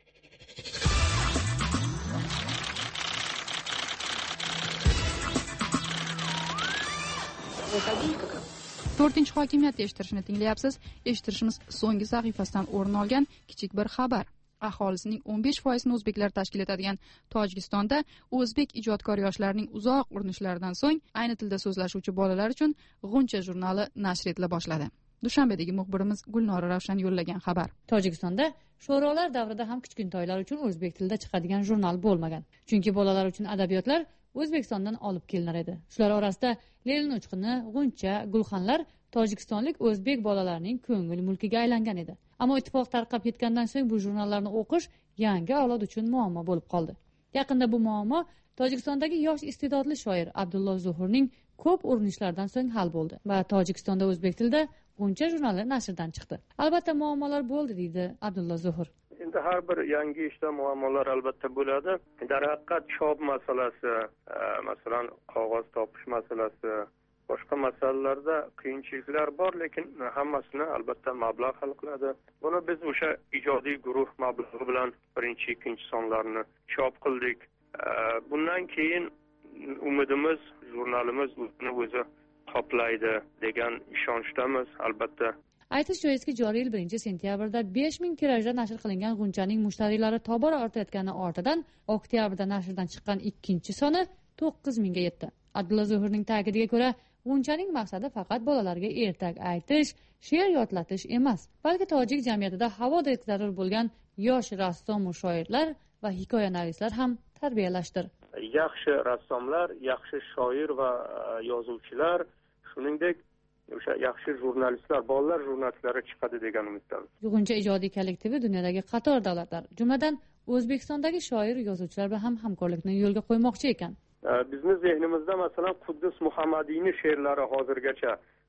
To'rtinchi hokimiyat eshittirishni tinglayapsiz. Eshittirishimiz so'nggi sahifasidan o'rin olgan kichik bir xabar. Aholisining 15%ni o'zbeklar tashkil etadigan Tojikistonda o'zbek ijodkor yoshlarning uzoq urinishlaridan so'ng ayni tilda so'zlashuvchi bolalar uchun G'uncha jurnali nashr etila boshladi. Dushanbedagi muxbirimiz Gulnora Ravshan yo'llagan xabar. Tojikistonda sho'rolar davrida ham kichkintoylar uchun o'zbek tilida chiqadigan jurnal bo'lmagan. Chunki bolalar uchun adabiyotlar O'zbekistondan olib kelinar edi. Shular orasida Lenin uchquni, G'uncha, Gulxanlar tojikistonlik o'zbek bolalarining ko'ngil mulkiga aylangan edi. Ammo ittifoq tarqab ketgandan so'ng bu jurnallarni o'qish yangi avlod uchun muammo bo'lib qoldi. Yaqinda bu muammo Tojikistondagi yosh iste'dodli shoir Abdulloh Zuhurning ko'p urinishlaridan so'ng hal bo'ldi va Tojikistonda o'zbek tilida G'uncha jurnali nashrdan chiqdi. Albatta muammolar bo'ldi, deydi Abdulloh Zuhur. Endi har bir yangi ishda muammolar albatta bo'ladi. Darhaqiqat chop masalasi, masalan qog'oz topish masalasi, boshqa masalalarda qiyinchiliklar bor, lekin hammasini albatta mablag' hal qiladi. Buni biz o'sha ijodiy guruh mablag'i bilan birinchi, ikkinchi sonlarni chop qildik. Bundan keyin umidimiz jurnalimiz o'zi qoplaydi degan ishonchdamiz albatta. Aytish joizki, joriy yil 1-sentyabrda 5000 tirajda nashr qilingan G'unchaning mushtariylari tobora ortayotgani ortidan oktyabrda nashrdan chiqqan ikkinchi soni 9000 ga yetdi. Abdulla Zuhurning ta'kidiga ko'ra, G'unchaning maqsadi faqat bolalarga ertak aytish, she'r yodlatish emas, balki tojik jamiyatida havodek zarur bo'lgan yosh rassom va shoirlar va hikoyanavishlar ham tarbiyalashdir. Yaxshi rassomlar, yaxshi shoir va yozuvchilar, shuningdek o'sha yaxshi jurnalistlar, bolalar jurnalistlari chiqadi degan umiddamiz. G'uncha ijodiy kollektivi dunyodagi qator davlatlar, jumladan O'zbekistondagi shoir yozuvchilar bilan ham hamkorlikni yo'lga qo'ymoqchi ekan. Bizning zehnimizda masalan Quddus Muhammadiyning she'rlari hozirgacha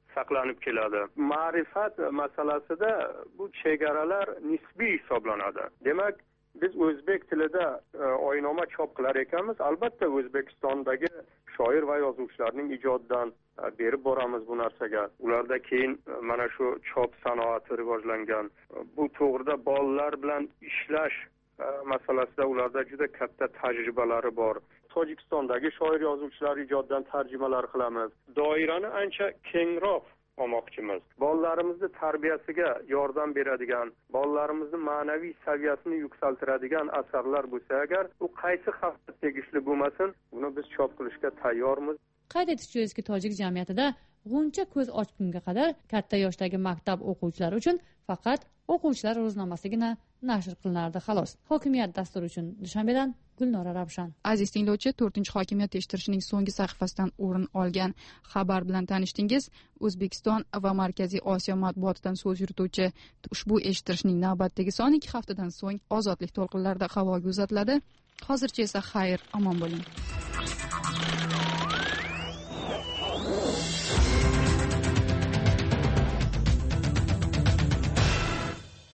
saqlanib keladi. Ma'rifat masalasida bu chegaralar nisbiy hisoblanadi. Demak, biz o'zbek tilida oyinoma chop qilar ekanmiz. Albatta O'zbekistondagi shoir va yozuvchilarning ijodidan berib boramiz bu narsaga. Ularda keyin mana shu chop sanoati rivojlangan. Bu to'g'rida bolalar bilan ishlash masalasida ularda juda katta tajribalari bor. Tojikistondagi shoir yozuvchilar ijodidan tarjimalar qilamiz. Doirani ancha kengroq olmoqchimiz. Bolalarimizni tarbiyasiga yordam beradigan, bolalarimizni ma'naviy saviyasini yuksaltiradigan asarlar bo'lsa agar, u qaysi xalqqa tegishli bo'lmasin, buni biz chop qilishga tayyormiz. Qayd etish joizki, tojik jamiyatida g'uncha ko'z ochgunga qadar katta yoshdagi maktab o'quvchilari uchun faqat o'quvchilar ro'znomasigina nashr qilinardi, xolos. Hokimiyat dasturi uchun Dushanbedan Gulnora Ravshan. Aziz tinglovchi, 4-hokimiyat eshittirishining so'nggi sahifasidan o'rin olgan xabar bilan tanishdingiz. O'zbekiston va Markaziy Osiyo matbuotidan so'z yurituvchi ushbu eshittirishning navbatdagi soni 2 haftadan so'ng ozodlik to'lqinlarida havoga uzatiladi. Hozircha esa xayr, omon bo'ling.